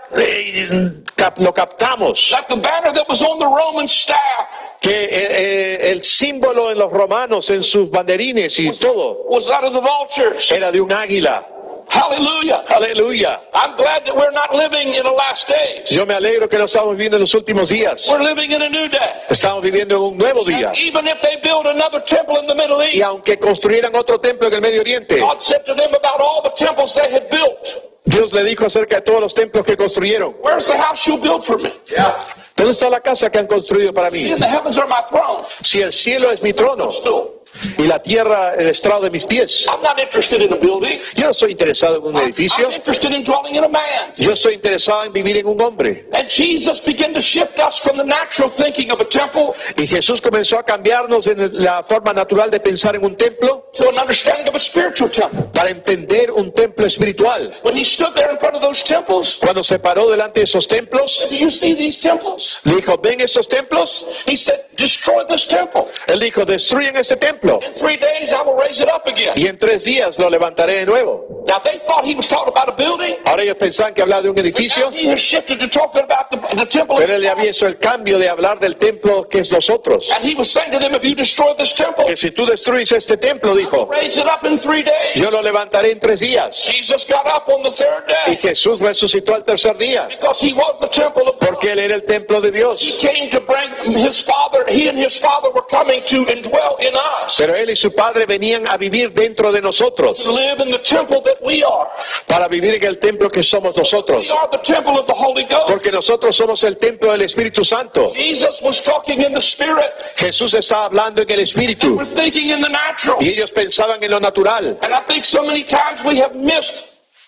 B: eh, cap- lo captamos,
A: that the banner that was on the Roman staff
B: que eh, eh, el símbolo en los romanos, en sus banderines y todo,
A: was that of the vultures.
B: era de un águila.
A: Hallelujah.
B: Aleluya.
A: I'm glad that we're not living in the last days.
B: Yo me alegro que no estamos viviendo en los últimos días.
A: We're living in a new day.
B: Estamos viviendo en un nuevo día.
A: Even if they build another temple in the Middle
B: Y
A: East,
B: aunque construyeran otro templo en el Medio Oriente,
A: God said to them about all the temples they had built,
B: Dios le dijo acerca de todos los templos que construyeron.
A: where's the house you built for me?
B: ¿Dónde está la casa que han construido para mí?
A: In the heavens are my throne.
B: Si el cielo es mi trono
A: Still,
B: y la tierra el estrado de mis pies,
A: I'm not interested in a building.
B: yo no estoy interesado en un
A: I'm,
B: edificio.
A: I'm interested in dwelling in a man.
B: Yo estoy interesado en vivir en un hombre.
A: And Jesus began to shift us from the natural thinking of a temple
B: Y Jesús comenzó a cambiarnos en la forma natural de pensar en un templo
A: to an understanding of a spiritual temple.
B: para entender un templo espiritual.
A: When he stood there in front of those temples,
B: Cuando se paró delante de esos templos,
A: do you see these temples?
B: le dijo, ¿ven estos templos?
A: He said, destroy this temple.
B: Él dijo, destruyen este templo. templo
A: In three days I will raise it up again.
B: y en tres días lo levantaré de nuevo.
A: Now they thought he was talking about a building.
B: Ahora ellos pensaban que hablaba de un
A: But now
B: edificio,
A: he has shifted to talking about the, the temple.
B: pero él había hecho el cambio de hablar del templo que es nosotros.
A: And he was saying to them, if you destroy this temple,
B: Que si tú destruyes este templo, dijo,
A: raise it up in three days.
B: yo lo levantaré en tres días.
A: Jesus got up on the third
B: Y
A: day
B: Jesús resucitó al tercer día,
A: because he was the temple of God.
B: porque él era el templo de
A: He
B: Dios.
A: came to bring his father, he and his father were coming to indwell in us,
B: Pero él y su padre venían a vivir dentro de nosotros,
A: to live in the temple that we are.
B: para vivir en el templo que somos nosotros.
A: We are the temple of the Holy Ghost.
B: Porque nosotros somos el templo del Espíritu Santo.
A: Jesus was talking in the spirit.
B: Jesús estaba hablando en el Espíritu
A: We're thinking in the natural.
B: y ellos pensaban en lo natural.
A: And I think so many times we have missed,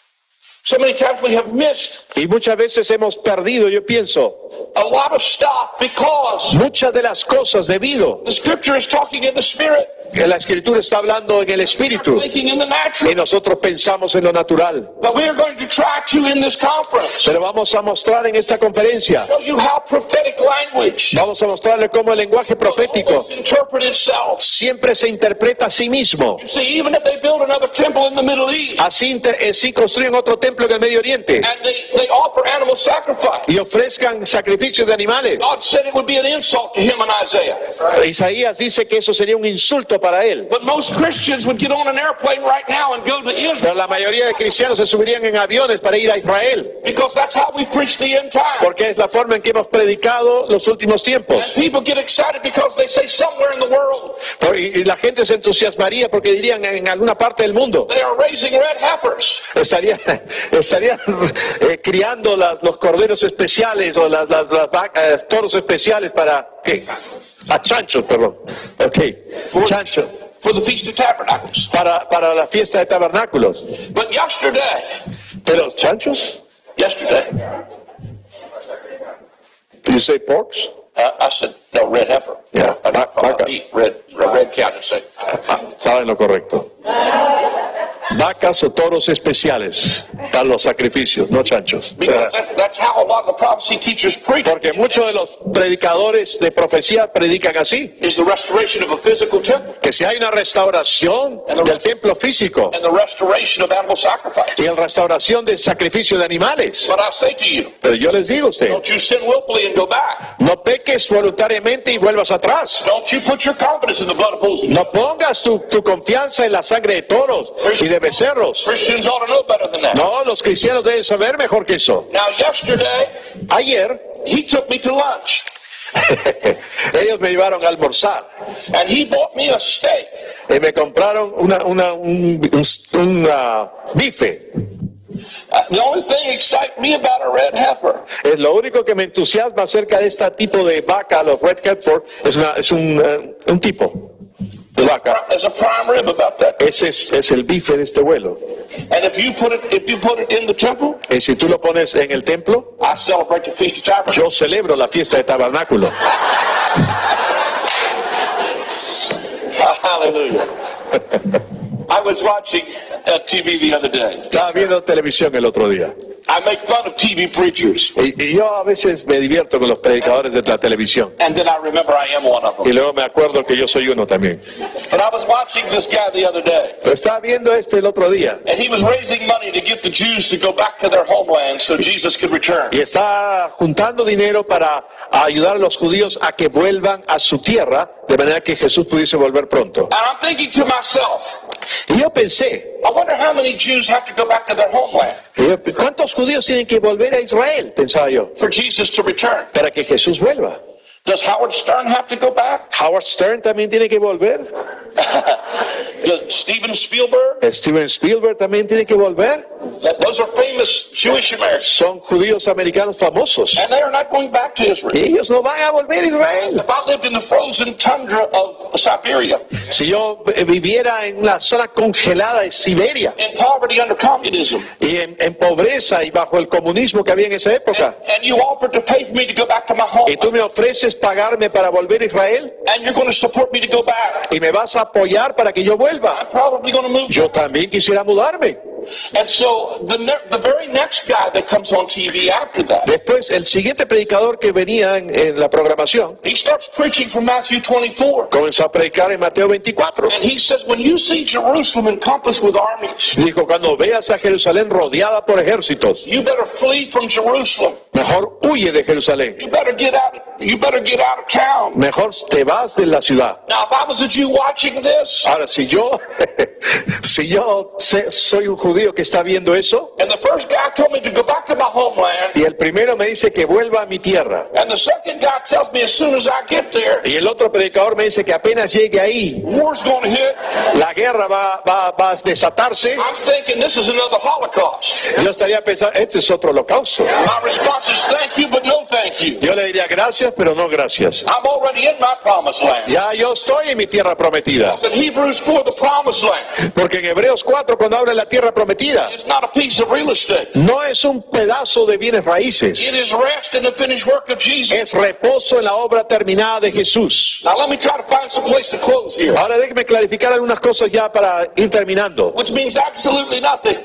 A: so many times we have missed
B: Y muchas veces hemos perdido, yo pienso,
A: a lot of stuff because
B: muchas de las cosas debido
A: the scripture is talking in the spirit,
B: que la Escritura está hablando en el Espíritu
A: thinking in the
B: y
A: natural.
B: nosotros pensamos en lo natural.
A: But we are going to try to, in this conference,
B: Pero vamos a mostrar en esta conferencia,
A: show you how prophetic language
B: vamos a mostrarle cómo el lenguaje profético
A: always interpret itself.
B: siempre se interpreta a sí mismo.
A: You see, even if they build another temple in the Middle East
B: Así, inter- así construyen otro templo en el Medio Oriente
A: and they, they offer animal sacrifice,
B: y ofrezcan sacrificios de animales.
A: God said it would be an insult to him in Isaiah.
B: Isaías dice que eso sería un insulto para él.
A: But most Christians would get on an airplane right now and go to
B: Pero
A: Israel
B: la mayoría de cristianos se subirían en aviones para ir a Israel,
A: because that's how we preach the end time.
B: porque es la forma en que hemos predicado los últimos tiempos.
A: And people get excited because they say somewhere in the world
B: Por- Y y la gente se entusiasmaría porque dirían en alguna parte del mundo
A: they are raising red heifers.
B: estarían estaría, eh, criando las- los corderos especiales o las, las, las vacas, eh, toros especiales para ¿qué? A chanchos, perdón. Ok, chancho.
A: For the Feast of Tabernacles.
B: Para, para la fiesta de tabernáculos.
A: But yesterday,
B: Pero chanchos?
A: yesterday,
B: You say porks?
A: uh, I said, no, red heifer.
B: Yeah,
A: I'm not talking about
B: vaca.
A: beef, red, red cow, I say.
B: Ah, estaba en lo correcto. Vacas o toros especiales para los sacrificios, no chanchos.
A: Because that, that's how a lot of the prophecy teachers preach.
B: Porque muchos de los predicadores de profecía predican así,
A: Is the restoration of a physical temple
B: que si hay una restauración del templo físico
A: and the restoration of animal sacrifice.
B: y la restauración del sacrificio de animales.
A: But I say to you,
B: Pero yo les digo a usted,
A: don't you sin willfully and go back.
B: no peques voluntariamente y vuelvas atrás.
A: Don't you put your confidence in the blood of bulls.
B: No pongas tu, tu confianza en la sangre de toros y de becerros.
A: Christians ought to know better than that.
B: No, los cristianos deben saber mejor que eso.
A: Now, yesterday,
B: Ayer,
A: he took me to lunch
B: ellos me llevaron a almorzar
A: and he bought me a steak.
B: y me compraron una, una, un, un, un, ah, bife.
A: Uh, the only thing excites me about a red heifer
B: Es lo único que me entusiasma acerca de este tipo de vaca, los Red Hereford, es, una, es un, eh, un tipo de vaca.
A: is a prime rib about that.
B: Ese es, es el bife de este vuelo.
A: And if you put it, if you put it in the temple,
B: Y si tú lo pones en el templo,
A: I celebrate the Feast of Tabernacles.
B: yo celebro la fiesta de tabernáculo.
A: Hallelujah. I was watching uh, T V the other day.
B: Estaba viendo televisión el otro día.
A: I make fun of T V preachers,
B: Y, y yo a veces me divierto con los predicadores de la televisión.
A: and then I remember I am one of
B: Y
A: them.
B: luego me acuerdo que yo soy uno también.
A: But I was watching this guy the other day,
B: Pero estaba viendo este el otro día.
A: and he was raising money to get the Jews to go back to their homeland so Jesus could return.
B: Y está juntando dinero para ayudar a los judíos a que vuelvan a su tierra, de manera que Jesús pudiese volver pronto.
A: And I'm thinking to myself,
B: Y yo pensé,
A: I wonder how many Jews have to go back to their homeland
B: y yo, ¿cuántos judíos tienen que volver a Israel? Pensaba yo,
A: for Jesus to return.
B: para que Jesús vuelva.
A: Does Howard Stern have to go back?
B: Howard Stern también tiene que volver.
A: Does Steven Spielberg?
B: Steven Spielberg también tiene que volver.
A: That- Those are famous Jewish Americans.
B: Son judíos americanos famosos.
A: And they are not going back to Israel.
B: Y ellos no van a volver a Israel.
A: If I lived in the frozen tundra of Siberia,
B: Si yo viviera en una zona congelada de Siberia
A: in poverty under communism,
B: y en, en pobreza y bajo el comunismo que había en esa época,
A: and you offered to pay for me to go back to my home,
B: y tú me ofreces pagarme para volver a Israel
A: and you're going to support me to go back,
B: y me vas a apoyar para que yo vuelva,
A: I'm probably going to move.
B: yo también quisiera mudarme.
A: And so the, ne- the very next guy that comes on T V after that,
B: Después, el siguiente predicador que venía en, en la programación
A: he starts preaching from Matthew twenty-four.
B: comenzó a predicar en Mateo veinticuatro.
A: And he says, when you see Jerusalem encompassed with armies,
B: Dijo, cuando veas a Jerusalén rodeada por ejércitos,
A: you better flee from Jerusalem.
B: mejor huye de Jerusalén.
A: You better get out. You better get out of town.
B: Mejor te vas de la ciudad.
A: Now, if I was a Jew watching this,
B: Ahora, si yo, si yo sé- soy un judío que está viendo eso,
A: and the first guy told me to go back to my homeland,
B: y el primero me dice que vuelva a mi tierra,
A: and the second guy tells me as soon as I get there,
B: y el otro predicador me dice que apenas llegue ahí,
A: war's going to hit,
B: la guerra va, va, va a desatarse,
A: I'm thinking this is another Holocaust.
B: yo estaría pensando, este es otro holocausto.
A: My response is thank you, but no thank you.
B: Yo le diría gracias, pero no gracias.
A: I'm already in my promised land.
B: Ya yo estoy en mi tierra prometida.
A: In Hebrews four, the promised land,
B: Porque en Hebreos cuatro, cuando habla de la tierra prometida,
A: it's not a piece of real estate.
B: no es un pedazo de bienes raíces,
A: It is rest in the finished work of Jesus.
B: es reposo en la obra terminada de Jesús.
A: Now let me try to find some place to close here,
B: Ahora déjeme clarificar algunas cosas ya para ir terminando.
A: which means absolutely nothing.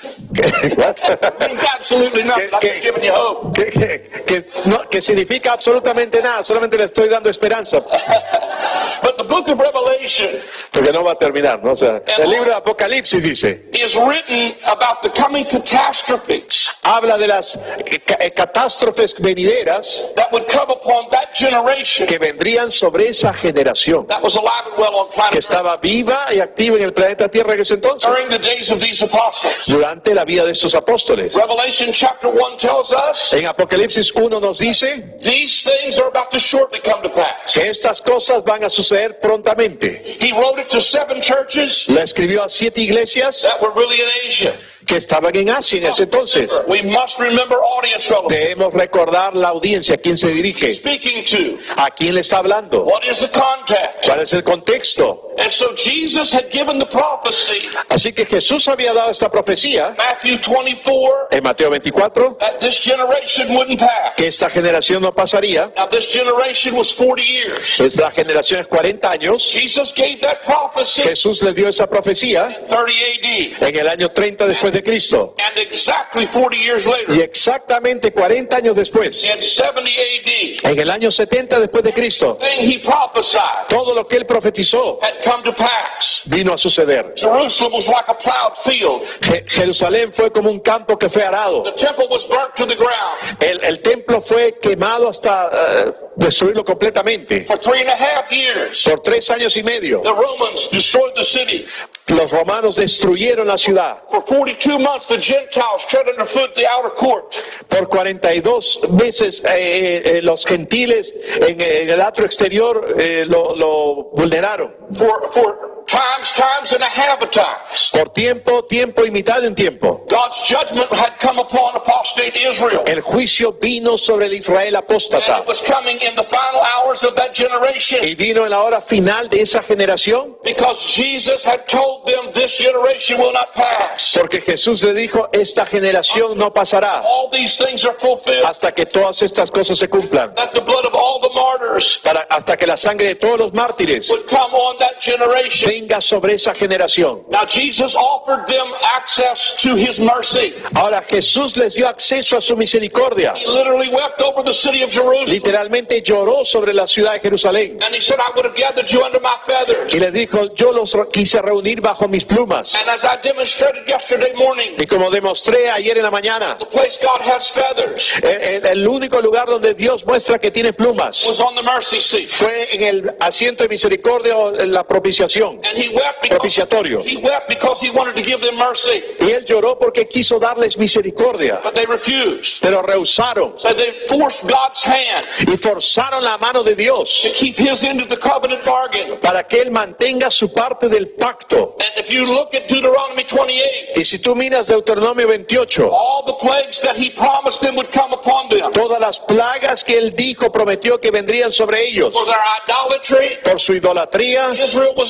A: It means absolutely nothing. I'm just giving you hope.
B: que, que- que no- que significa absolutamente nada, solamente le estoy dando esperanza,
A: But the book of Revelation
B: porque no va a terminar, ¿no? O sea, el libro de Apocalipsis dice,
A: is written about the coming catastrophes
B: habla de las eh, ca- eh, catástrofes venideras
A: that would come upon that generation
B: que vendrían sobre esa generación
A: that was alive and well on
B: que
A: planet Earth
B: estaba viva y activa en el planeta Tierra en ese entonces,
A: during the days of these apostles.
B: durante la vida de estos apóstoles.
A: Revelation chapter one tells us
B: En Apocalipsis uno nos dice
A: these things are about to shortly come to pass.
B: que estas cosas van a suceder prontamente.
A: He wrote it to seven churches
B: La escribió a siete iglesias
A: that were really in Asia.
B: que estaban en Asia en ese entonces.
A: We must remember audience relevance.
B: Debemos recordar la audiencia, a quién se dirige,
A: Speaking to,
B: a quién le está hablando,
A: what is the context?
B: cuál es el contexto.
A: And so Jesus had given the prophecy,
B: Así que Jesús había dado esta profecía
A: Matthew twenty-four,
B: en Mateo veinticuatro,
A: that this generation wouldn't pass.
B: que esta generación no pasaría.
A: Now this generation was forty years.
B: Es la generación es cuarenta años.
A: Jesus gave that prophecy
B: Jesús le dio esa profecía
A: in thirty A D.
B: en el año treinta después de Cristo.
A: And exactly forty years later,
B: Y exactamente cuarenta años después,
A: in seventy A D,
B: en el año setenta después de Cristo,
A: the thing he prophesied
B: todo lo que él profetizó
A: had come to pass.
B: vino a suceder.
A: Jerusalem was like a plowed field.
B: Je- Jerusalén fue como un campo que fue arado.
A: The temple was burnt to the ground.
B: El, el templo fue quemado hasta eh, destruirlo completamente.
A: For three and a half years,
B: Por tres años y medio,
A: the Romans destroyed the city.
B: los romanos destruyeron la ciudad.
A: For forty-two months, the Gentiles tread underfoot the outer court.
B: Por cuarenta y dos meses eh, eh, los gentiles en, en el atrio exterior eh, lo, lo vulneraron.
A: For, for times, times and a half of times,
B: Por tiempo, tiempo y mitad de un tiempo.
A: God's judgment had come upon apostate Israel.
B: El juicio vino sobre el Israel
A: And
B: apóstata.
A: it was coming in the final hours of that generation,
B: Y vino en la hora final de esa generación,
A: because Jesus had told them this generation will not pass.
B: porque Jesús le dijo, esta generación no pasará
A: All these things are fulfilled.
B: hasta que todas estas cosas se cumplan.
A: That the blood of all the martyrs
B: Para, hasta que la sangre de todos los mártires
A: would come on that generation.
B: venga sobre esa generación.
A: Now Jesus offered them access to his mercy.
B: Ahora Jesús les dio acceso a su misericordia.
A: He literally wept over the city of Jerusalem.
B: Literalmente lloró sobre la ciudad de Jerusalén.
A: And he said, I would have gathered you under my feathers.
B: Y les dijo, yo los re- quise reunir bajo mis plumas.
A: And as I demonstrated yesterday morning,
B: Y como demostré ayer en la mañana,
A: the place God has feathers
B: el, el- el único lugar donde Dios muestra que tiene plumas
A: was on the mercy seat.
B: fue en el asiento de misericordia o en la propiciación,
A: And he wept because,
B: propiciatorio.
A: he wept because he wanted to give them mercy.
B: Y él lloró porque quiso darles misericordia,
A: But they refused.
B: pero rehusaron
A: So they forced God's hand
B: y forzaron la mano de Dios
A: to keep his end of the covenant bargain.
B: para que él mantenga su parte del pacto.
A: And if you look at Deuteronomy twenty-eight,
B: Y si tú miras Deuteronomio veintiocho,
A: all the plagues that he promised them would come upon them
B: todas las plagas que él dijo, prometió que vendrían sobre ellos
A: for their idolatry.
B: por su idolatría,
A: Israel was now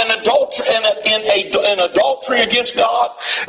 A: in adultery, in, a, in, a, in adultery against God.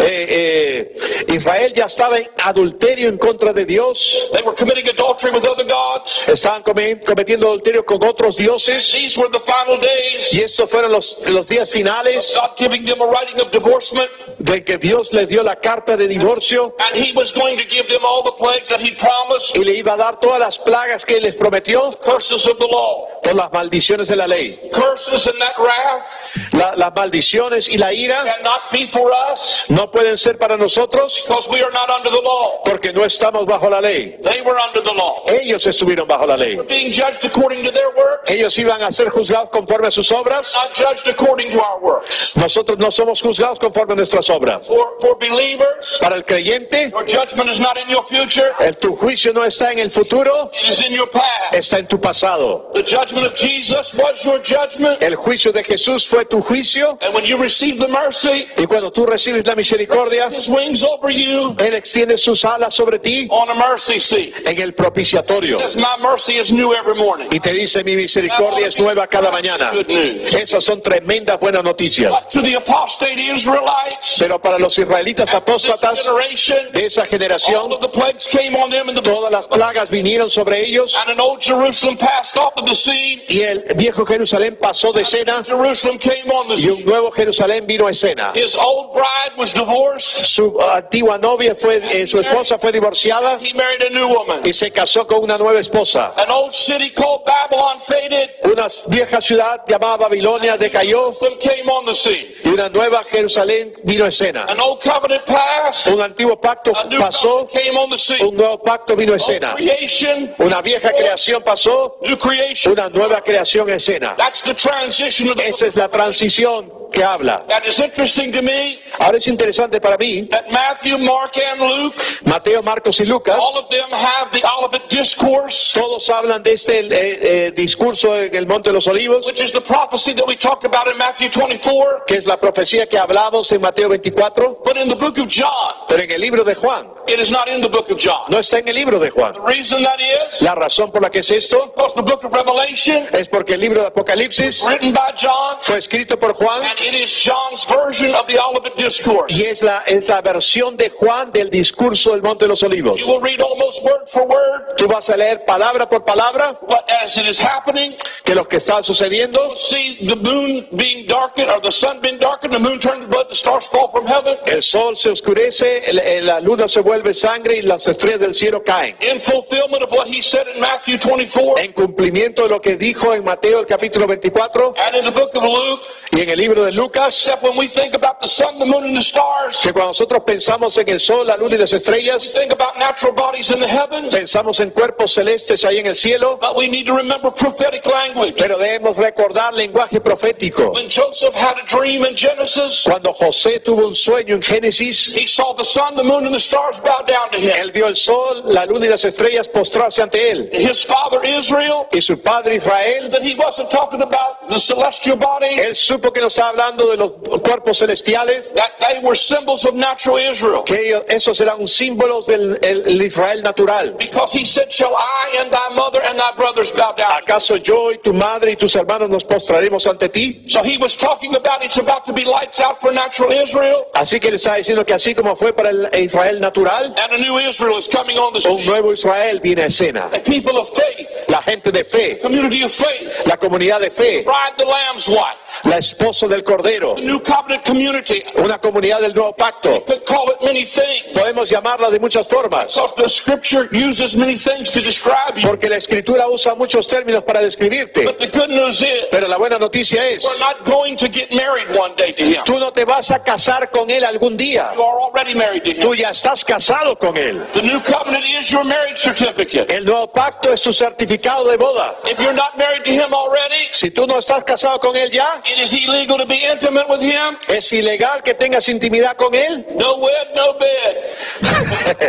B: Eh, eh, Israel ya estaba en adulterio en contra de Dios.
A: They were committing adultery with other gods.
B: Estaban comi- cometiendo adulterio con otros dioses.
A: These were the final days.
B: Y estos fueron los, los días finales
A: God giving them a writing of divorcement,
B: de que Dios les dio la carta de divorcio
A: and he was going to give them all the plagues that he promised,
B: y le iba a dar todas las plagas que él les prometió,
A: curses of the law,
B: todas las maldiciones de la ley.
A: curses and that wrath
B: La- las maldiciones y la ira
A: cannot be for us
B: no pueden ser para nosotros
A: because we are not under the law.
B: porque no estamos bajo la ley.
A: They were under the law,
B: Ellos estuvieron bajo la ley.
A: being judged according to their works,
B: Ellos iban a ser juzgados conforme a sus obras.
A: not judged according to our works.
B: Nosotros no somos juzgados conforme a nuestras obras.
A: For, for believers,
B: Para el creyente,
A: your judgment is not in your future,
B: el, tu juicio no está en el futuro,
A: it is in your past.
B: está en tu pasado.
A: The judgment of Jesus was your judgment,
B: El juicio de Jesús fue tu juicio
A: and when you receive the mercy,
B: y cuando tú recibes la misericordia,
A: his wings over you
B: Él extiende sus alas sobre ti
A: on a mercy seat.
B: en el propiciatorio
A: Says, my mercy is new every morning.
B: y te dice mi misericordia es nueva cada mañana.
A: Good news.
B: Esas son tremendas buenas noticias.
A: But to the apostate Israelites,
B: Pero para los israelitas
A: this
B: apóstatas
A: generation,
B: de esa
A: all
B: generación,
A: of the plagues came on them in the
B: todas las plagas vinieron sobre ellos
A: and an old Jerusalem passed off of the scene.
B: y el viejo Jerusalén pasó de escena
A: Jerusalem came on the
B: y un
A: scene.
B: nuevo Jerusalén vino a escena.
A: His old bride was divorced.
B: Su antigua novia fue, eh, su esposa fue divorciada
A: He married a new woman.
B: y se casó con una nueva esposa.
A: An old city called Babylon faded.
B: Una vieja ciudad llamada Babilonia decayó
A: Jerusalem came on the scene.
B: y una nueva Jerusalén vino a escena.
A: An old covenant passed.
B: Un antiguo pacto
A: A new
B: pasó,
A: covenant came on the scene.
B: un nuevo pacto vino a
A: Old
B: escena.
A: creation,
B: Una vieja creación pasó,
A: new creation.
B: una nueva creación en escena.
A: That's the transition of the
B: Esa es la transición que habla.
A: That is interesting to me
B: Ahora es interesante para mí,
A: that Matthew, Mark, and Luke,
B: Mateo, Marcos y Lucas,
A: all of them have the Olivet Discourse,
B: todos hablan de este eh, eh, discurso en el Monte de los Olivos,
A: which is the prophecy that we talked about in Matthew twenty-four.
B: que es la profecía que hablamos en Mateo veinticuatro,
A: But in the book of John,
B: pero en el libro de Juan,
A: it is not in the book of John.
B: no está en el libro de Juan.
A: The reason that is
B: La razón por la que es esto
A: because the book of Revelation,
B: es porque el libro de Apocalipsis
A: written by John,
B: fue escrito por Juan
A: and it is John's version of the Olivet Discourse.
B: y es la, es la versión de Juan del discurso del Monte de los Olivos.
A: You will read almost word for word
B: Tú vas a leer palabra por palabra
A: what as it is happening.
B: que lo que está sucediendo.
A: You'll see the moon being darkened, or the sun being darkened, the moon turns to blood, the stars fall from heaven.
B: El sol se oscurece, el- el- la luna se vuelve sangre y las estrellas del cielo caen.
A: In fulfillment of what he said in Matthew twenty-four,
B: En cumplimiento de lo que dijo en Mateo el capítulo veinticuatro
A: and in the book of Luke,
B: y en el libro de Lucas,
A: except when we think about the sun, the moon, and the stars,
B: que cuando nosotros pensamos en el sol, la luna y las estrellas,
A: think about natural bodies in the heavens,
B: pensamos en cuerpos celestes ahí en el cielo,
A: but we need to remember prophetic language.
B: pero debemos recordar lenguaje profético.
A: When Joseph had a dream in Genesis,
B: Cuando José tuvo un sueño en Génesis,
A: he saw the sun, the moon, and the stars bow down to him.
B: él vio el sol, la luna y las estrellas postrarse ante él.
A: His father Israel,
B: Y su padre Israel,
A: that he wasn't talking about the celestial body,
B: él supo que no estaba hablando de los cuerpos celestiales,
A: that they were symbols of natural Israel.
B: que ellos- esos eran símbolos del el- el Israel natural.
A: Because he said, shall I and thy mother and thy brothers bow down?
B: ¿Acaso yo y tu madre y tus hermanos nos postraremos ante ti?
A: So he was talking about it's about to be lights out for natural Israel,
B: Así que le está diciendo que así como fue para el Israel natural,
A: and a new Israel is coming on the
B: un
A: scene.
B: nuevo Israel viene a escena.
A: A people of faith,
B: La gente de fe,
A: community of faith,
B: la comunidad de fe,
A: bride the Lamb's wife,
B: la esposa del Cordero,
A: the new covenant community.
B: una comunidad del nuevo pacto.
A: Could call it many things,
B: Podemos llamarla de muchas formas,
A: because the scripture uses many things to describe you.
B: porque la escritura usa muchos términos para describirte.
A: But the good news is,
B: Pero la buena noticia es,
A: we're not going to get married one day to him.
B: tú no te vas a casar con él algún día.
A: You are already married to him.
B: Tú ya estás casado con él.
A: The new covenant is your marriage certificate.
B: El nuevo pacto es su certificado de boda.
A: If you're not married to him already,
B: Si tú no estás casado con él ya,
A: it is illegal to be intimate with him.
B: es ilegal que tengas intimidad con él.
A: No wed, no bed.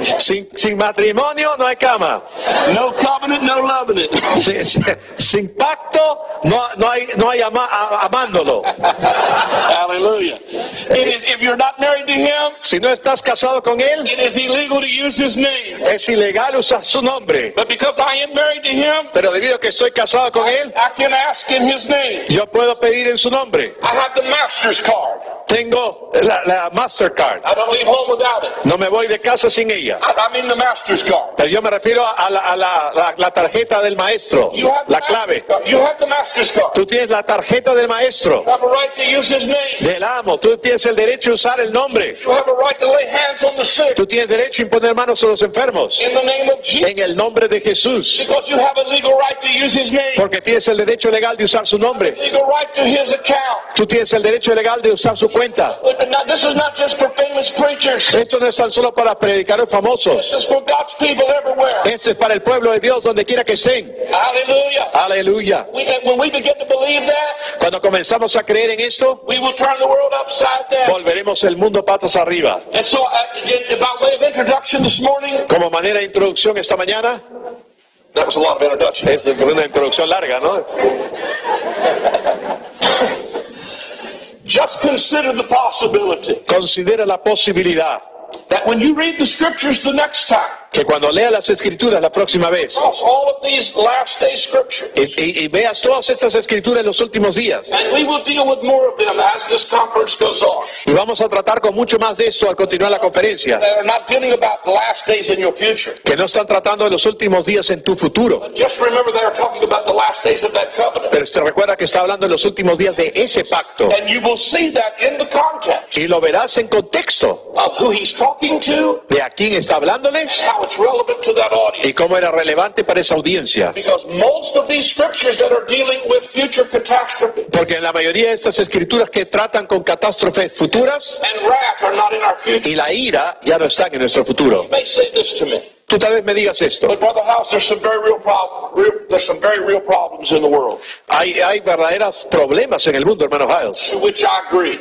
B: Sin, sin matrimonio no hay cama.
A: No covenant, no loving it.
B: Sin, sin- sin pacto no, no hay, no hay ama- a- amándolo.
A: Hallelujah. It is, if you're not married to him,
B: Si no estás casado con él,
A: it is illegal to use his name.
B: es ilegal usar su nombre.
A: But because I am married to him,
B: Pero debido a que estoy casado con él,
A: I can ask in his name.
B: yo puedo pedir en su nombre.
A: I have the master's card.
B: Tengo la, la Mastercard.
A: I don't leave home without it.
B: No me voy de casa sin ella.
A: I, I mean the master's card.
B: Pero yo me refiero a la, a la- la- la tarjeta del maestro,
A: You have the
B: la
A: master's
B: clave.
A: card. You have the master's card.
B: Tú tienes la tarjeta del maestro,
A: You have a right to use his name.
B: del amo. Tú tienes el derecho a usar el nombre.
A: You have a right to lay hands on the sick
B: Tú tienes derecho a imponer manos a los enfermos.
A: in the name of Jesus.
B: En el nombre de Jesús.
A: Because you have a legal right to use his name.
B: Porque tienes el derecho legal de usar su nombre.
A: Legal right to his account.
B: Tú tienes el derecho legal de usar su cuenta.
A: But now, this is not just for famous preachers.
B: Esto no es tan solo para predicadores famosos.
A: This is for God's people everywhere.
B: Esto es para el pueblo de Dios donde quiera que estén.
A: Hallelujah.
B: Aleluya.
A: We, and when we begin to believe that,
B: Cuando comenzamos a creer en esto,
A: we will turn the world upside down.
B: volveremos el mundo patas arriba.
A: And so, uh, again, by way of introduction this morning,
B: Como manera de introducción esta mañana,
A: that was a lot of introduction.
B: es una introducción larga, ¿no?
A: Just consider the possibility
B: Considera la posibilidad
A: that when you read the scriptures the next time,
B: que cuando leas las escrituras la próxima vez
A: across all of these last day scriptures,
B: y, y- y veas todas estas escrituras en los últimos días,
A: and we will deal with more of them as this conference goes on.
B: y vamos a tratar con mucho más de esto al continuar la conferencia,
A: They are not dealing about the last days in your future.
B: que no están tratando de los últimos días en tu futuro,
A: Just remember they are talking about the last days of that covenant.
B: pero te recuerda que está hablando de los últimos días de ese pacto,
A: And you will see that in the context
B: y lo verás en contexto
A: of who he's talking to,
B: de a quién está hablándoles
A: how it's relevant to that audience.
B: y cómo era relevante para esa audiencia.
A: Because most of these scriptures that are dealing with future catastrophe
B: Porque en la mayoría de estas escrituras que tratan con catástrofes futuras
A: and wrath are not in our future.
B: y la ira ya no están en nuestro futuro.
A: You may say this to me,
B: Tú tal vez me digas esto.
A: but Brother House, there's some very real problem. Real, there's some very real problems in the world.
B: Hay, hay verdaderos problemas en el mundo, hermano Hiles.
A: To which I agree.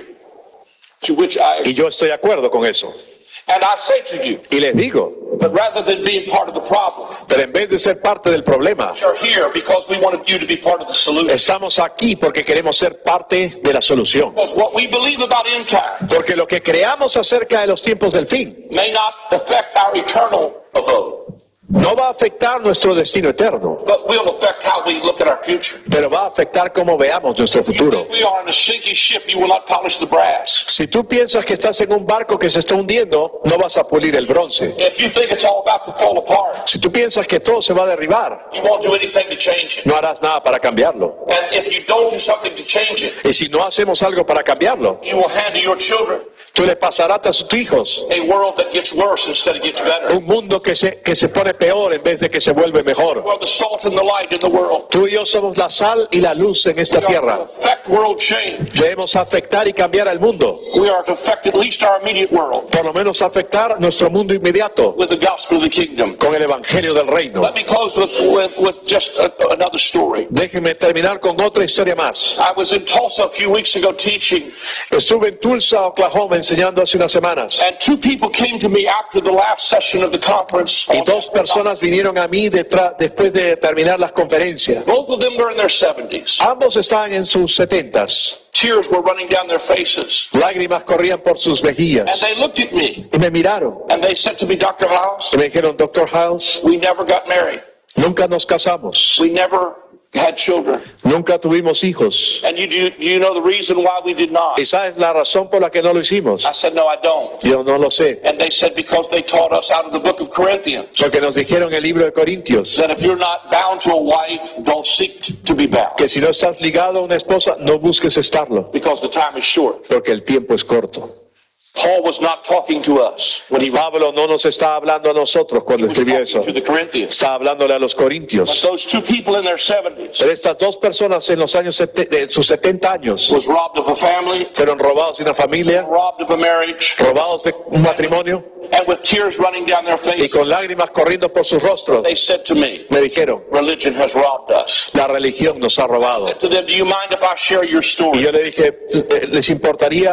A: To which I agree.
B: Y yo estoy de acuerdo con eso.
A: And I say to you,
B: Y les digo,
A: but rather than being part of the problem,
B: pero en vez de ser parte del problema,
A: we are here because we wanted you to be part of the solution.
B: estamos aquí porque queremos ser parte de la solución.
A: Because what we believe about end time
B: Porque lo que creamos acerca de los tiempos del fin
A: may not affect our eternal abode,
B: no va a afectar nuestro destino eterno,
A: but will affect how we look at our future.
B: pero va a afectar cómo veamos nuestro futuro.
A: If we are in a sinking ship, you will not polish the brass.
B: Si tú piensas que estás en un barco que se está hundiendo, no vas a pulir el bronce.
A: If you think it's all about to fall apart,
B: Si tú piensas que todo se va a derribar,
A: you won't do anything to change it.
B: no harás nada para cambiarlo.
A: And if you don't do something to change it,
B: Y si no hacemos algo para cambiarlo,
A: you will hand to your children
B: tú le pasarás a tus hijos
A: a world that gets worse instead of gets better.
B: un mundo que se, que se pone peor en vez de que se vuelve mejor.
A: We're the salt and the light in the world.
B: Tú y yo somos la sal y la luz en esta
A: We are to
B: tierra.
A: affect world change.
B: Debemos afectar y cambiar al mundo.
A: We are to affect at least our immediate world
B: Por lo menos afectar nuestro mundo inmediato
A: with the gospel of the kingdom.
B: con el evangelio del reino.
A: Let me close with, with, with just a, another story.
B: Déjenme terminar con otra historia más.
A: I was in Tulsa a few weeks ago teaching,
B: Estuve en Tulsa, Oklahoma, enseñando hace unas semanas.
A: and two people came to me after the last session of the conference.
B: Y dos personas vinieron a mí detrás, después de terminar las conferencias.
A: Both of them were in their seventies.
B: Ambos estaban en sus setentas.
A: Tears were running down their faces.
B: Lágrimas corrían por sus
A: And
B: mejillas.
A: they looked at me
B: Y me miraron.
A: and they said to me, Doctor House,
B: Y me dijeron, doctor House,
A: we never got married.
B: nunca nos casamos.
A: We never had children.
B: Nunca tuvimos hijos.
A: And you do, do you know the reason why we did not?
B: ¿Y sabes la razón por la que no lo hicimos?
A: I said, no, I don't.
B: Yo no lo sé.
A: And they said, because they taught us out of the book of Corinthians
B: Porque nos dijeron en el libro de Corintios
A: that if you're not bound to a wife, don't seek to be bound
B: que si no estás ligado a una esposa, no busques estarlo,
A: because the time is short.
B: porque el tiempo es corto.
A: Paul was not talking to us when he was
B: Pablo no nos está hablando a nosotros cuando escribió eso.
A: talking to the Corinthians.
B: Está hablándole a los
A: But
B: corintios.
A: those two people in their seventies
B: Pero estas dos personas en los años sete- de sus setenta años
A: was robbed of a family,
B: fueron robados de una familia,
A: robbed of a marriage,
B: robados de un matrimonio
A: and with tears running down their
B: y
A: faces,
B: con lágrimas corriendo por sus rostros.
A: they said to me,
B: Me dijeron,
A: religion has robbed us.
B: la religión nos ha
A: I
B: robado.
A: said to them, do you mind if I share your
B: Y
A: story?
B: yo le dije, "¿Les importaría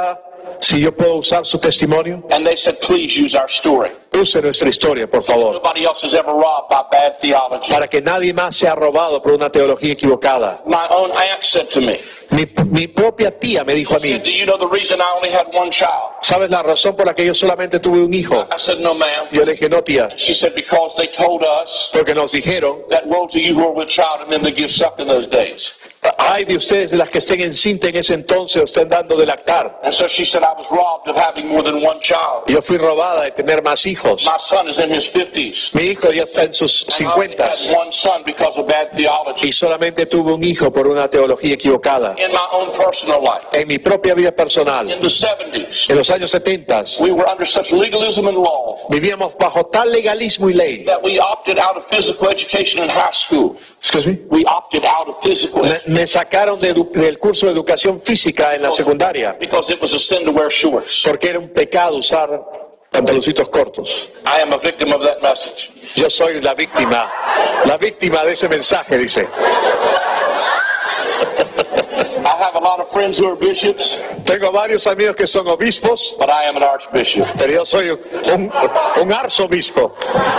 B: si yo puedo usar su testimonio.
A: And they said, please use our story.
B: Use nuestra historia, por favor,
A: Nobody else is ever robbed by bad theology.
B: para que nadie más sea robado por una teología equivocada.
A: My own aunt said to me,
B: Mi, mi propia tía me dijo a mí,
A: said, do you know the reason I only had one child?
B: ¿sabes la razón por la que yo solamente tuve un hijo?
A: I said, no, ma'am.
B: Yo le dije, no, tía,
A: She said, because they told us
B: porque nos dijeron,
A: that woe to you who are with child and them that give suck in those days.
B: ay de ustedes de las que estén encinta en ese entonces o estén dando de lactar.
A: And so she said, I was robbed of having more than one child.
B: Yo fui robada de tener más hijos.
A: My son is in his fifties.
B: Mi hijo ya está en sus
A: I only had
B: cincuentas
A: one son because of bad theology.
B: y solamente tuve un hijo por una teología equivocada.
A: In my own personal life,
B: En mi propia vida personal,
A: in the seventies,
B: en los años setenta,
A: we were under such legalism and law
B: vivíamos bajo tal legalismo y ley.
A: that we opted out of physical education in high school.
B: Excuse me.
A: We opted out of physical
B: Me,
A: education
B: me sacaron de edu- del curso de educación física en la secundaria
A: because it was a sin to wear shorts.
B: porque era un pecado usar pantaloncitos cortos.
A: I am a victim of that message.
B: Yo soy la víctima, la víctima de ese mensaje, dice.
A: I have a lot of friends who are bishops,
B: Tengo varios amigos que son obispos,
A: but I am an archbishop.
B: pero yo soy un, un arzobispo.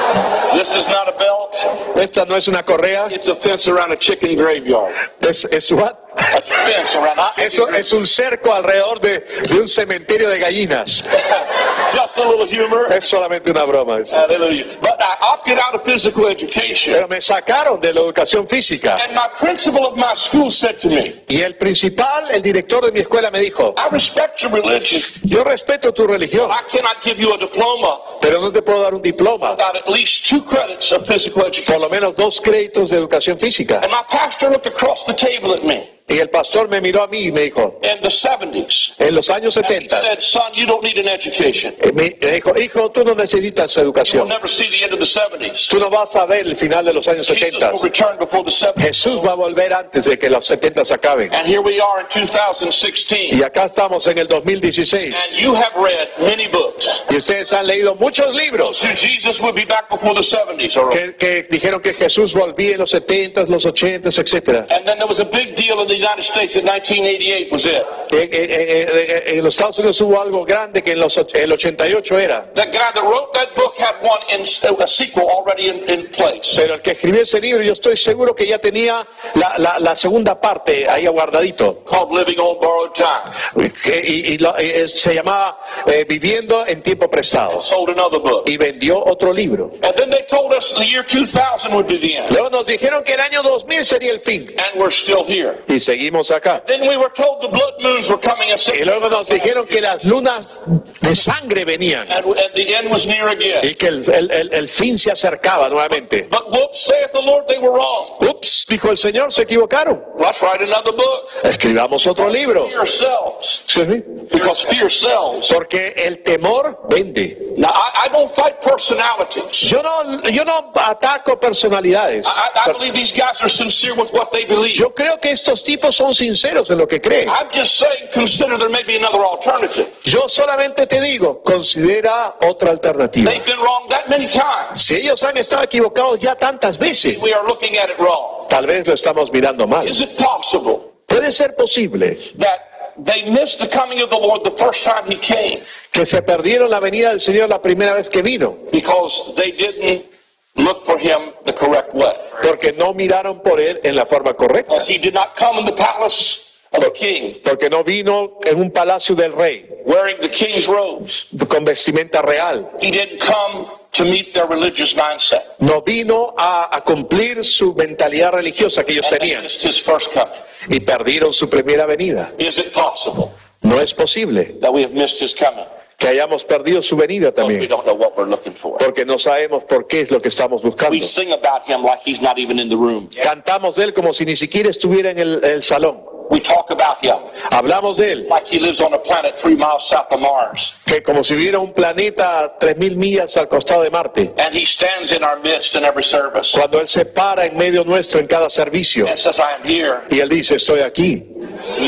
A: This is not a belt.
B: Esta no es una correa,
A: It's a fence around a chicken graveyard.
B: es, es, what?
A: A fence around a
B: Eso es un cerco alrededor de, de un cementerio de gallinas.
A: Just a little humor.
B: Es solamente una broma. Dice.
A: Hallelujah. But I opted out of physical education.
B: Pero me sacaron de la educación física.
A: And my principal of my school said to me,
B: Y el principal, el director de mi escuela me dijo,
A: I respect your religion,
B: yo respeto tu religión,
A: but I cannot give you a diploma
B: pero no te puedo dar un diploma.
A: without at least two credits of physical education.
B: Por lo menos dos créditos de educación física.
A: And my pastor looked across the table at me
B: Y el pastor me miró a mí y me dijo,
A: in the seventies.
B: en los años
A: And he
B: setenta,
A: said, son, you don't need an education.
B: eh, me me dijo, hijo, tú no necesitas
A: You'll
B: educación.
A: never see the end of the seventies.
B: Tú no vas a ver el final de los años
A: Jesus
B: setenta.
A: will return before the seventies.
B: Jesús va a volver antes de que los setenta se acaben.
A: And here we are in two thousand sixteen.
B: Y acá estamos en el dos mil dieciséis.
A: And you have read many books.
B: Y ustedes han leído muchos libros
A: So Jesus would be back before the seventies. All right?
B: que, que dijeron que Jesús volvía en los setenta, los ochenta, etcétera.
A: And then there was a big deal in the United States in nineteen eighty-eight was it.
B: En, en- en- en los Estados Unidos hubo algo grande que en los, och- el ochenta y ocho era.
A: The guy that wrote that book had one in a sequel already in, in place.
B: Pero el que escribió ese libro, yo estoy seguro que ya tenía la, la- la segunda parte ahí aguardadito.
A: Called Living on Borrowed Time.
B: Que- y, y lo- y se llamaba eh, Viviendo en tiempo prestado.
A: Sold another book.
B: Y vendió otro libro.
A: And then they told us the year two thousand would be the end.
B: Luego nos dijeron que el año dos mil sería el fin.
A: And we're still here.
B: Y seguimos acá.
A: Then we were told the blood moons were coming in
B: Y
A: September.
B: luego nos dijeron que las lunas de sangre venían.
A: And, and the end was near again.
B: Y que el, el- el- el fin se acercaba nuevamente.
A: But whoops, saith the Lord, they were wrong.
B: Ups, dijo el Señor, se equivocaron.
A: Let's write another book.
B: Escribamos otro libro.
A: Fear sells.
B: Excuse me.
A: Because fear sells.
B: Porque el temor vende.
A: Now, I, I don't fight personalities.
B: Yo no, yo no ataco personalidades.
A: I, I believe these guys are sincere with what they believe.
B: Yo creo que estos tipos son sinceros en lo que creen.
A: I'm just saying, consider there may be another alternative.
B: Yo solamente te digo, considera otra alternativa.
A: They've been wrong that many times.
B: Si ellos han estado equivocados ya tantas veces,
A: We are looking at it wrong.
B: tal vez lo estamos mirando mal.
A: Is it possible
B: Puede ser posible
A: that they missed the coming of the Lord the first time He came
B: que se perdieron la venida del Señor la primera vez que vino,
A: because they didn't look for Him the correct way?
B: porque no miraron por Él en la forma correcta,
A: Because He did not come in the palace of the king
B: porque no vino en un palacio del rey
A: wearing the king's robes.
B: con vestimenta real,
A: He didn't come to meet their religious mindset.
B: no vino a, a cumplir su mentalidad religiosa que ellos
A: And they
B: tenían
A: missed His first coming.
B: y perdieron su primera venida.
A: Is it possible
B: No es posible
A: that we have missed His coming
B: que hayamos perdido su venida
A: because we
B: también,
A: don't know what we're looking for?
B: porque no sabemos por qué es lo que estamos buscando.
A: We sing about Him like He's not even in the room.
B: Cantamos de Él como si ni siquiera estuviera en el, el salón.
A: We talk about Him
B: Hablamos de Él
A: like He lives on a planet three miles south of Mars.
B: que como si viviera un planeta a tres mil millas al costado de Marte,
A: And He stands in our midst in every service
B: cuando Él se para en medio nuestro en cada servicio
A: and says, I am here.
B: y Él dice, estoy aquí.
A: Yo,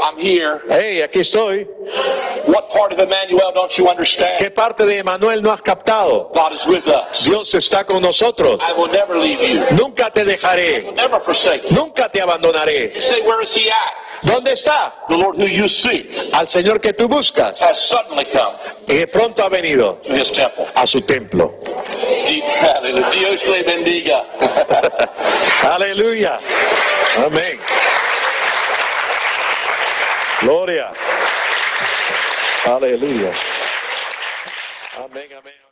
A: I'm here.
B: Hey, aquí estoy.
A: What part of Emmanuel don't you understand?
B: ¿Qué parte de Emanuel no has captado?
A: God is with us.
B: Dios está con nosotros.
A: I will never leave you.
B: Nunca te dejaré.
A: Never forsake you.
B: Nunca te abandonaré.
A: You say, where is he at?
B: ¿Dónde está?
A: The Lord who you seek
B: Al Señor que tú buscas.
A: has suddenly come
B: Y de pronto ha venido
A: to his temple.
B: a su templo.
A: Aleluya. Dios le bendiga.
B: Aleluya. Amén. Gloria. Aleluya. Amén, amén.